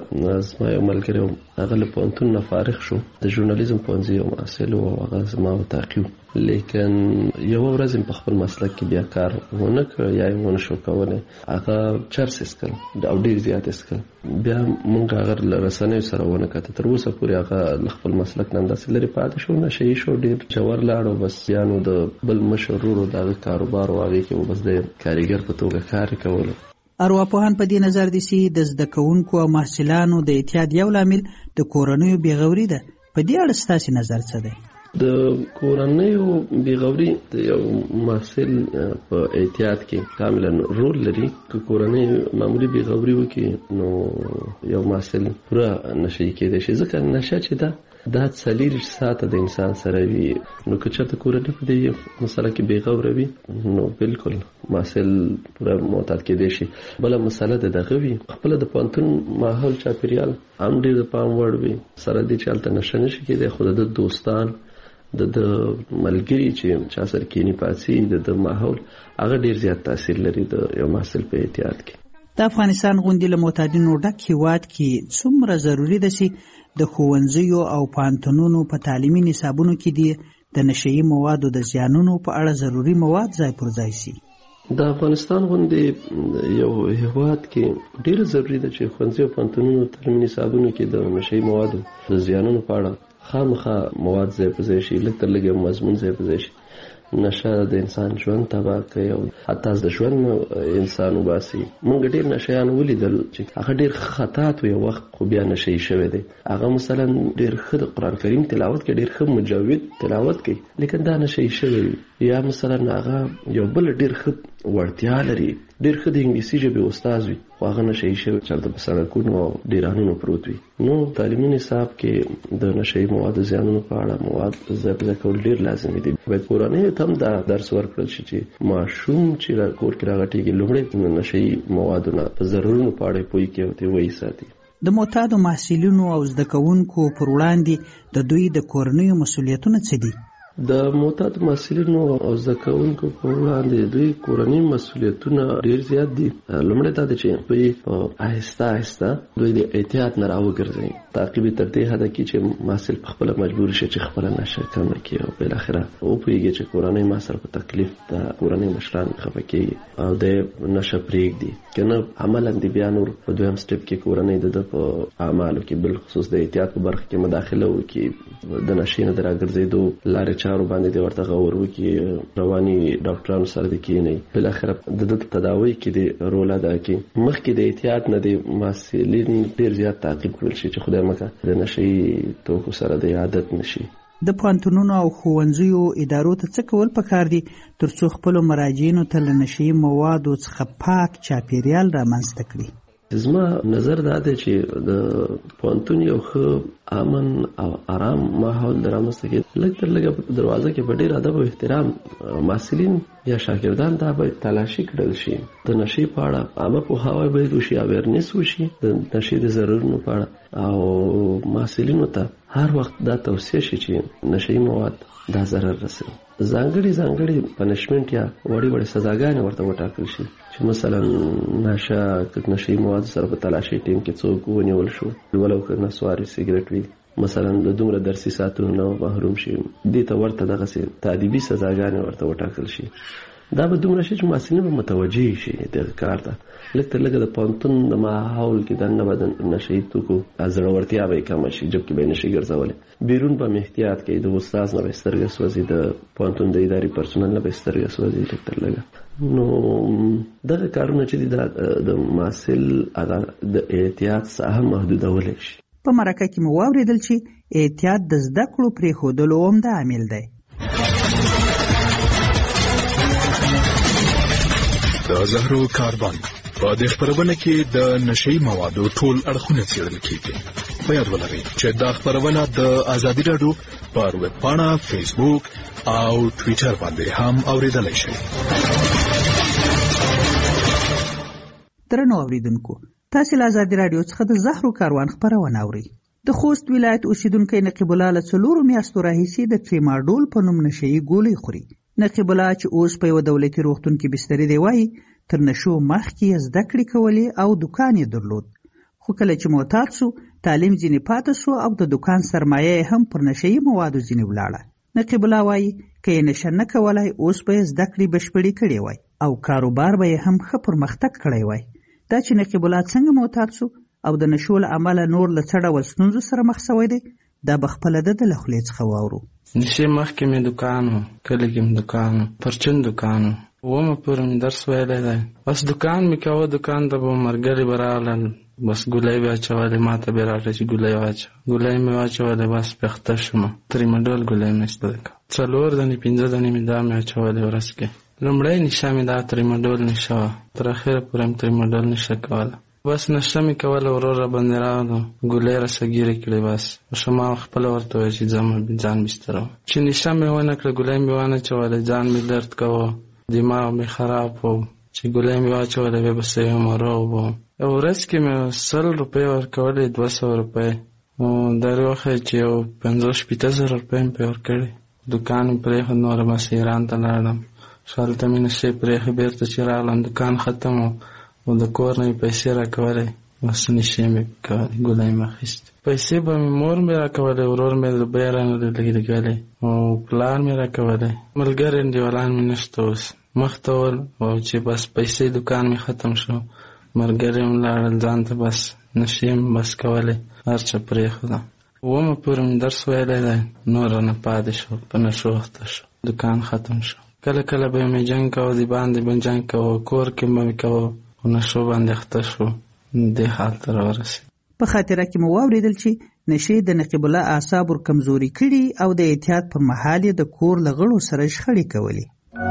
زما یو ملګری و، هغه له پوهنتون نه فارغ شو، د ژورنالیزم پوهنځي یو محصل و، هغه زما متعقي و، لیکن یوه ورځ په خپل مسلک کې بیا کار ونه کړ یا یې ونه شو کولی، هغه چرس یې څکل او ډېر زیات یې څکل. بیا موږ هغه له رسنیو سره ونه کته، تر اوسه پورې هغه له خپل مسلک نه همداسې لرې پاتې شو، نشه شو، ډېر ژور لاړ او بس بیا نو د بل مشر ورور د هغه کاروبار و، هغې کې بس د کارګر په توګه کار یې کولو.
ارواپوهان په دې نظر دي چې د زده کوونکو او محصلانو د اعتیاد یو لامل د کورنیو بېغوري ده. په دې اړه ستاسې نظر څه دی؟
د کورنیو بېغوري د یو محصل په اعتیاد کې کاملا رول لري. که کورنۍ معمولي بېغوري وکړي نو یو محصل پوره نشه کېدای شي، ځکه نشه چې ده دا 40 ساعته د انسان سره وي، نو که چېرته کورنۍ په دې مسله کې بېغوره وي نو بالکل محصل پوره معتاد کېدای شي. بله مسله د دغه وي خپله د پوهنتون ماحول چاپېریال هم ډېر د پام وړ وي، سره دې چې هلته نشه نشي کېدای، خو د دوستان د ملګري چې چا سره کینی پاتې د ماحول هغه ډېر زیات تاثیر لري د یو محصل په اعتیاد کې.
د افغانستان غوندې له معتادینو ډک هېواد کې څومره ضروري ده چې د ښوونځیو او پوهنتونونو په تعلیمي نصابونو کې دي د نشهیي موادو د زیانونو په اړه ضروري مواد ځای پر ځای شي؟
د افغانستان غوندې یو هېواد کې ډېر ضروري ده چې ښوونځي او پوهنتونونو تعلیمي نصابونو کې د نشهیي موادو د زیانونو په اړه خامخا مواد ځای پر ځای شي، لږ تر لږه مضمون ځای پر ځای شي. نشه د انسان ژوند تباه کوي او حتی د ژوند انسان وباسي. موږ ډېر نشهیان ولیدل چې هغه ډېر خطاط و، یو وخت خو بیا نشهیي شوی دی. هغه مثلا ډېر ښه د قرآن کریم تلاوت کوي، ډېر ښه مجود تلاوت کوي، لیکن دا نشهیي شوی وي. یا مثلا هغه یو بل ډېر ښه وړتیا لري، ډېر ښه د انګلیسي ژبې استاد وي، خو هغه نشهیي شوی چې هلته په سړکونو او ډیرانونو پروت وي. نو تعلیمي نصاب کې د نشهیي موادو زیانونو په اړه مواد ځای پر ځای کول ډېر لازمي دي. باید کورنیو ته هم دا درس ورکړل شي چې ماشوم چې کور کې راغټېږي لومړی د نشهیي موادو نه په ضررونو په اړه پوه کړي او ته وایي ساتي.
د معتادو محصلینو او زده کوونکو پر وړاندې د دوی د کورنیو مسؤلیتونه څه دي؟
د معتادو محصلینو او زده کوونکو په وړاندې دوی کورني مسؤلیتونه ډېر زیات دي. لومړی دا دی چې دوی په آهسته آهسته دوی د احتیاط نه راوګرځوي، تعقیب تر دې حده کې چې محصل په خپله مجبور شي چې خپله نشه کمه کړي او بالاخره وپوهېږي چې کورنۍ ما سره په تکلیف د کورنۍ مشران خفه کېږي او د نشه پرېږدي، که نه عملا د بیا نور په دویم سټپ کې کورنۍ د په اعمالو کې بالخصوص د احتیاط په برخه کې مداخله وکړي، د نشې نه د راګرځېدو لارې چارو باندې د ورته غور وکړي، رواني ډاکټرانو سره د کښېنئ، بالاخره د تداوی کې د رول ادا کړي. مخکې د احتیاط نه د محصلین ډېر زیات تعقیب کړل شي چې خدای مکه د نشهیي توکو سره د عادت نشي.
د پوهنتونونو او ښوونځیو ادارو ته څه کول پکار دي ترڅو خپلو مراجعینو ته له نشهیي موادو څخه پاک چاپېریال رامنځته کړي؟
زما نظر دا دی چې د پوهنتون یو ښه امن او آرام ماحول د رامنځته کېدو لږ تر لږه دروازه کې په ډېر ادب او احترام محصلین یا شاګردان دا باید تلاشي کړل شي. د نشې په اړه عامه پوهاوی باید وشي، اویرنس وشي د نشې د ضررونو په اړه، او محصلینو ته هر وخت دا توصیه شي چې نشهیي مواد دا ضرر رسوي. ځانګړي پنشمنټ یا وړې سزاګانې ورته وټاکل شي چې مثلا نشهیي مواد سره په تلاشي ټیم کې څوک ونیول شو، ولو که نسواري سګرټ وي، مثلا د دومره درسي ساعتونو نه محروم شي، دې ته ورته دغسې تادیبي سزاګانې ورته وټاکل شي. دا به دومره شي چې محصلین به متوجه شي دغه کار ته. لږ تر لږه د پوهنتون د ماحول کې دننه به د نشهیي توکو زړورتیا به یې کمه شي، جبکې به یې نشي ګرځولې. بیرون به احتیاط کوي، د استاد نه به یې سترګه سوځي، د پوهنتون د اداري پرسونل نه به یې سترګه سوځي لږ تر لږه. نو دغه کارونه چې دي د محصل د احتیاط ساحه محدودولی شي.
په مرکه کې مو واورېدل چې احتیاط د زده کړو پرېښودلو عمده عامل دی.
د زهرو کاربن په دې خپرونه کې د نشهیي موادو ټول اړخونه څېړل کېږي. په یاد ولرئ چې دا خپرونه د ازادي راډیو پر ویب پاڼه، فیسبوک او ټویټر باندې هم اورېدلی شئ.
درنو اوریدونکو، تاسو له آزادي رادیو څخه د زهرو کاروان خبرونه اورئ. د خوست ولایت اوسیدونکو نقیب الله له 4 میاشتو راهیسې د ټریماډول په نوم نشهیي ګولۍ خوري. نقیب الله چې اوس په یو دولتي روغتون کې بستري دی وایي تر نشو مخکې زده کړې کولې او دکان یې درلود، خو کله چې معتاد شو تعلیم ځینې پاتې شو او د دکان سرمایه هم پر نشهیي موادو ځینې ولاړه. نقیب الله وایي که یې نشه نه کولای اوس به یې زده کړې بشپړې کړې وای او کاروبار به یې هم ښه پرمختګ کړی وای. دا چې نقیب الله څنګه معتاد شو او د نشو له امله نور له څه ډول ستونزو سره مخ شوی دی دا به خپله د له خولې څخه واورو.
نشې مخکې مې دکان و، کلي کې مې دکان و، پرچون دکان و، اومه پورې مې درس ویلی دی. بس دکان مې کوه، دکان ته به ملګري به راغلل، بس ګولۍ به اچولې، ما ته به راکړه چې ګولۍ واچوه. ګولۍ مې واچولې، بس پېخته شومه. تریمډول ګولۍ مې زده کړه. 4 دانې 5 دانې مې دا مې اچولې ورځ کې. لومړی نشه مې دا تریمډول نشه وه، تر اخره پورې مې تریمډول نشه کوله. بس نشه مې کوله، ورور راباندې راغلو، ګولۍ راسه ګیرې کړې. بس ما خپله ورته ویل چې ځان بستره وم. چې نشه مې ونه کړه، ګولۍ مې وانه چولې، ځان مې درد کوه، دماغ مې خراب و. چې ګولۍ مې واچولې بیا به صحیح وم، روغ وم. یو ورځ کې مې 100 روپۍ ورکولې، 200 روپۍ. درې وښیې چې یو 50-60 روپۍ مې پرې ورکړې. دکان مې پرېښود، نوره بس ایران ته لاړم. هلته مې نشې پرېښې، بېرته چې راغلم دکان ختم و او د کور نه مې پیسې راکولې، بس نشې مې کولې، ګولۍ مې اخیستې. پیسې به مې مور مې راکولې، ورور مې د بیه رانه لګېدلې او پلار مې راکولې. ملګري انډیوالان مې نشته اوس، مخ ته ول. او چې بس پیسې دکان مې ختم شو، ملګري هم لاړل ځان ته، بس نشې مې بس کولې، هر څه پرېښودم. اومه پورې مې درس ویلی دی، نور رانه پاتې شو، په نشو اخته شو، دکان ختم شو. کله کله به مې جنګ کوه، د باندې به جنګ کوه، کور کې به مې کوه، خو نشو باندې اخته شو، دې حال ته راورسېد.
په خاطره کې مو واورېدل چې نشې د نقیب الله اعصاب ور کمزوري کړي او د احتیاط پر مهال یې د کور له غړو سره شخړې کولې.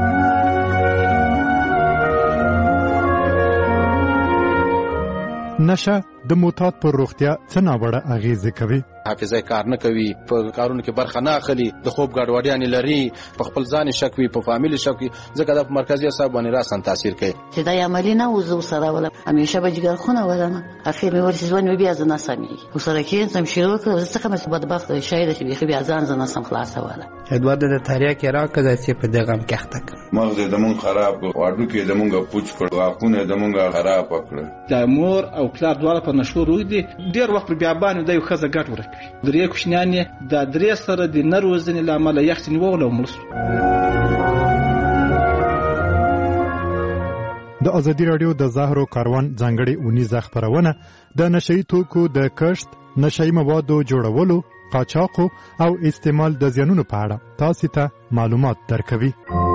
نشه د معتاد پر روغتیا څه ناوړه اغیزې کوي؟
حافظه کار نه کوي، په کارونو کې برخه نه اخلي، د خوب ګډوډیانې لري، په خپل ځان شک وي، په فامیل شک وي، ځکه دا په مرکزي اعصاب باندې راسن تاثیر کوي.
چې دا عملی نه وزو سره ولا همیشه به جګر خونه ولنه اخر مې ورسې ځوان مې بیا ځنه سمي وسره کې سم شروع کړ، څه مې بدبخت شاید چې بيخي بیا ځان سم خلاص ولا
ادوار د تاریخ کې راکړه چې په دغه کې اخته کړ.
مغز دمون خراب کړ، واډو کې دمونګه پوچ کړ، واخونه دمونګه خراب کړ.
د مور او پلار دواړه په نشو روي دي، ډیر وخت بیا باندې د یو خزه ګټ ورکوي. درې کوشنیانې د درې سره د نروزنې لامل یخت نیول او ملس.
د ازادي رادیو د زهرو کاروان ځانګړي اونیزه خبرونه د نشئی توکو د کښت، نشئی موادو جوړولو، قاچاقو او استعمال د زیانونو په اړه تاسو ته معلومات درکوي.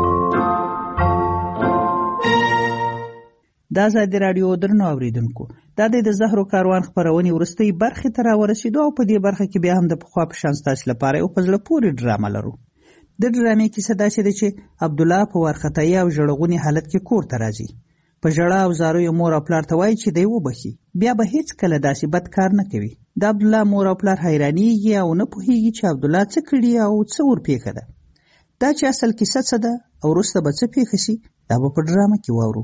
د ازادي رادیو درنو اوریدونکو، دا د زهرو کاروان خبرونه ورستۍ برخه ته راورسېدو او په دې برخه کې بیا هم د پخوا په شان ستاسو لپاره یو په زړه پورې ډرامه لرو. د ډرامې کیسه دا چې عبدالله په وارخطایي او ژړغوني حالت کې کور ته راځي. په ژړا او زارو یې مور او پلار ته وایي چې دی وبخي، بیا به هیڅ کله داسې بد کار نه کوي. د عبدالله مور او پلار حیرانېږي او نه پوهېږي چې عبدالله څه کړي او څه ورپېښه ده. دا چې اصل کیسه څه ده او وروسته به څه پېښه شي دا به په ډرامه کې واورو.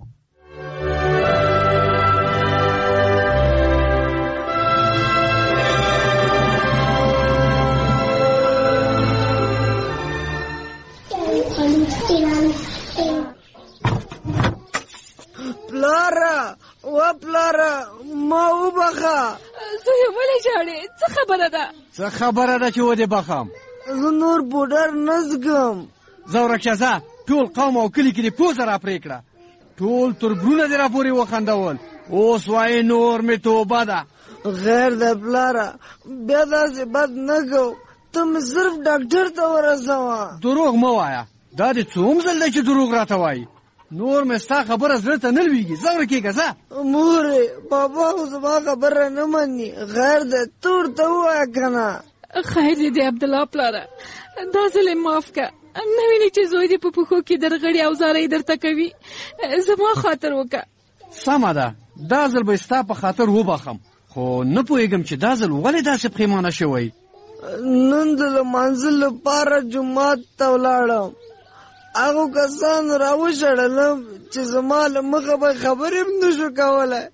پلاره ما وبخه.
زوی ولې ژاړې؟ څه خبره ده؟
څه خبره ده چې ودې بخم؟
زه نور پوډر نه زګم.
زه ورکشه ټول قوم او کلي کې دې پوزه را پرې کړه، ټول تربرونه دې را پورې وخندول. اوس وایې نور مې توبه ده.
غیر ده پلاره، بیا داسې بد نه کو، ته مې صرف ډاکټر ته ورسوه.
دروغ مه وایه، دا دې څوم ځل دی چې دروغ راته وایي؟ نور مې ستا خبره زړه ته نه لوېږي. ځه ورکېږه ځه.
مورې بابا خو زما خبره نه مني. غیر ده ته ورته ووایه که نه.
خیر دې دی عبدالله پلاره، دا ځل یې معاف که. نه وینې چې زوی دې په پښو کې درغړي او زارۍ درته کوي، زما خاطر وکړه.
سمه ده، دا ځل به ستا په خاطر وبخم، خو نه پوهېږم چې دا ځل ولې داسې پښیمانه شوی.
نن د لمانځه لپاره جومات ته ولاړم، هغو کسانو راوشړلم چې زما له مخه به خبرې هم نه شو کولی.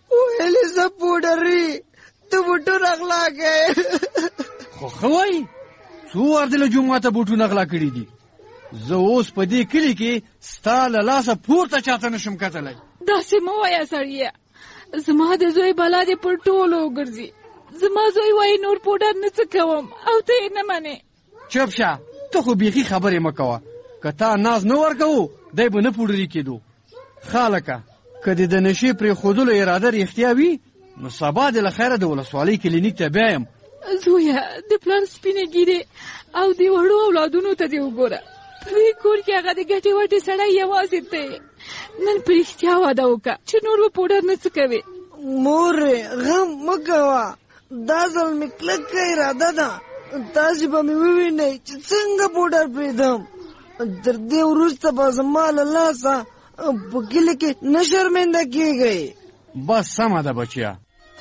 ویلې زه پوډري ته بوټونه اغلا کړې.
خو ښه وایي څو وار دې له جومات ته بوټونه اغلا کړي دي. زه اوس په دې کلي کې ستا له لاسه پورته چاته نشم کتلی.
داسې مه وایه سړیه، زما د زوی بلا دې پر ټولو وګرځي. زما زوی وایي نور پوډر نه څه کوم او ته یې نه منې.
چپ شه، ته خو بیخي خبرې مه کوه. که تا ناز نه ورکوو دی به نه پوډري کېدو. خالکه که دې د نشې پرېښودلو اراده رښتیا وي نو سبا دې له خیره د ولسوالۍ کلینیک ته بیایم.
زویه د پلار سپینې ګیرې او د وړو اولادونو ته دې وګوره. په دې کور کې هغه د ګټې وټې سړی یوازې دی. نن په رښتیا واده وکړه چې نور به پوډر نه څه کوې.
مورې غم مه کوه، دا ځل مې کلکه اراده ده. تاسې به مې ووینئ چې څنګه پوډر پرېږدم. تر دې وروسته به زما له لاسه په کلي کې نه شرمنده کېږئ.
بس سمه ده بچیا.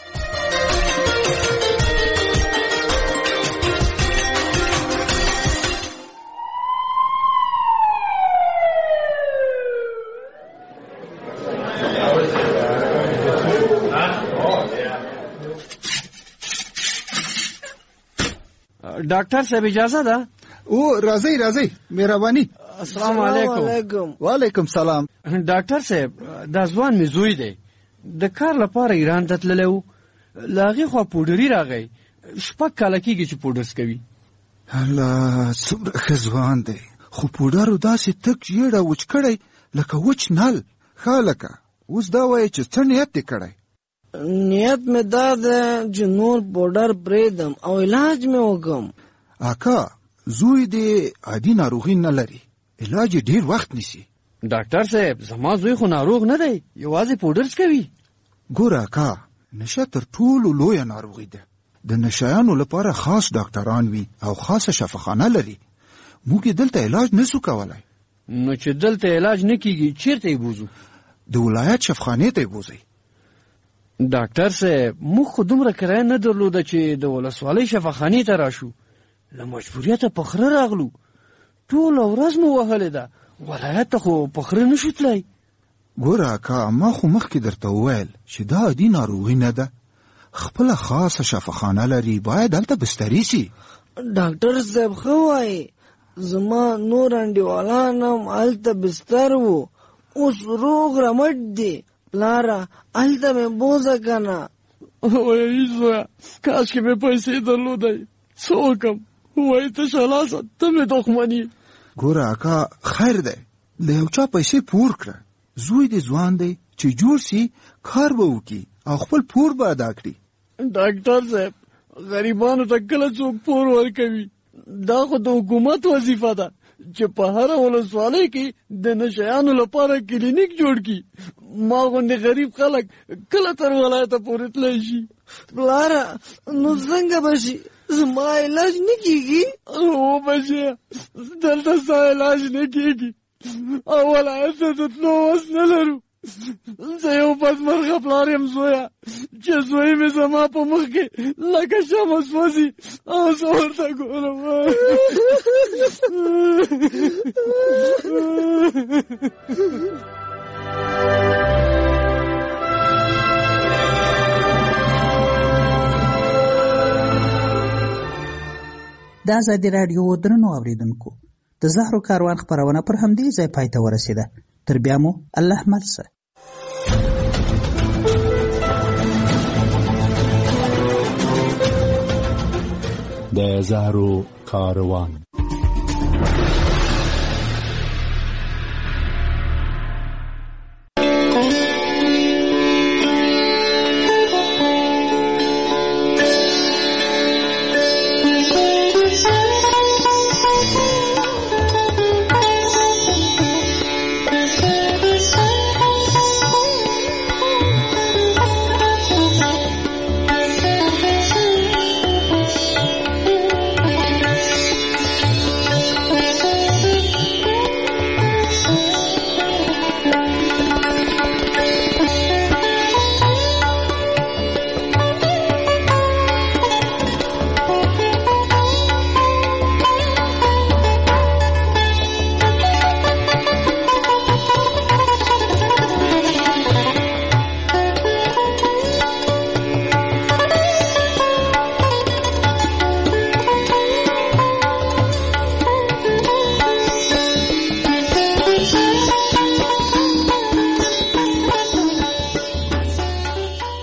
ډاکټر صاحب اجازه ده؟
او راځئ مهرباني.
السلام علیکم.
وعلیکم سلام.
ډاکټر صاحب دا ځوان مې زوی دی، د کار لپاره ایران ته تللی و. له هغې خوا پوډري راغی، 6 کاله کېږي چې پوډر کوي.
الله څومره ښه ځوان دی، خو پوډرو داسې تک ژېړه وچ کړی لکه وچ نل. خالکه اوس دا وایي چې څه نیت دې کړی؟
نیت مې دا ده چې نور پوډر پرېږدم او علاج مې وکړم.
اکا زوی دې عادي ناروغي نه لري، علاج یې ډېر وخت نیسي.
ډاکټر صاحب زما زوی خو ناروغ نه دی، یوازې پوډر کوي.
ګوره اکا نشه تر ټولو لویه ناروغي ده. د نشایانو لپاره خاص ډاکټران وي او خاصه شفاخانه لري. موږ دلته علاج نسو کولای.
نو چې دلته علاج نه کیږي چیرته یې بوزو؟
د ولایت شفاخانې ته یې بوزئ.
ډاکټر صاحب موږ خو دومره کرایه نه درلوده چې د ولسوالۍ شفاخانې ته راشو. له مجبوریته په خره راغلو، ټوله ورځ مو وهلې ده، ولایت ته خو په خره نشو تللی.
ګوره اکا ما خو مخکې درته وویل چې دا عادي ناروغي نه ده، خپله خاصه شفاخانه لري، باید هلته بستري سي.
ډاکټر صاحب ښه وایي، زما نور انډیوالان هم هلته بستر وو، اوس روغ رمټ دي. پلاره هلته مې بوځه که نه.
وایي زویه کاشکې مې پیسې درلودی، څه وکړم؟ وایي ته شلاسه ته مې دښمني.
ګوره اکا خیر دی، له یو چا پیسې پور کړه. زوی دې ځوان دی چې جوړ سي، کار به وکړي او خپل پور به ادا کړي.
ډاکټر صاحب غریبانو ته کله څوک پور ورکوي؟ دا خو د حکومت وظیفه ده چې په هره ولسوالۍ کې د نشیانو لپاره کلینیک جوړ کړي. ما غوندې غریب خلک کله تر ولایته پورې تللی شي؟
پلاره نو څنګه به شي؟ زما علاج نه کېږي؟
هو بچیه دلته ستا علاج نه کېږي او ولایت ته د تلو وس نه لرو. زه یو بدمرغه پلار یم زویه چې زوی مې زما په مخ کې لکه شمع سوځي او زه ورته ګورم.
د ازادي راډیو درنو اوریدونکو، د زهرو کاروان خپرونه پر همدې ځای پای ته ورسېده. تر بیا مو الله مل شه.
د زهرو کاروان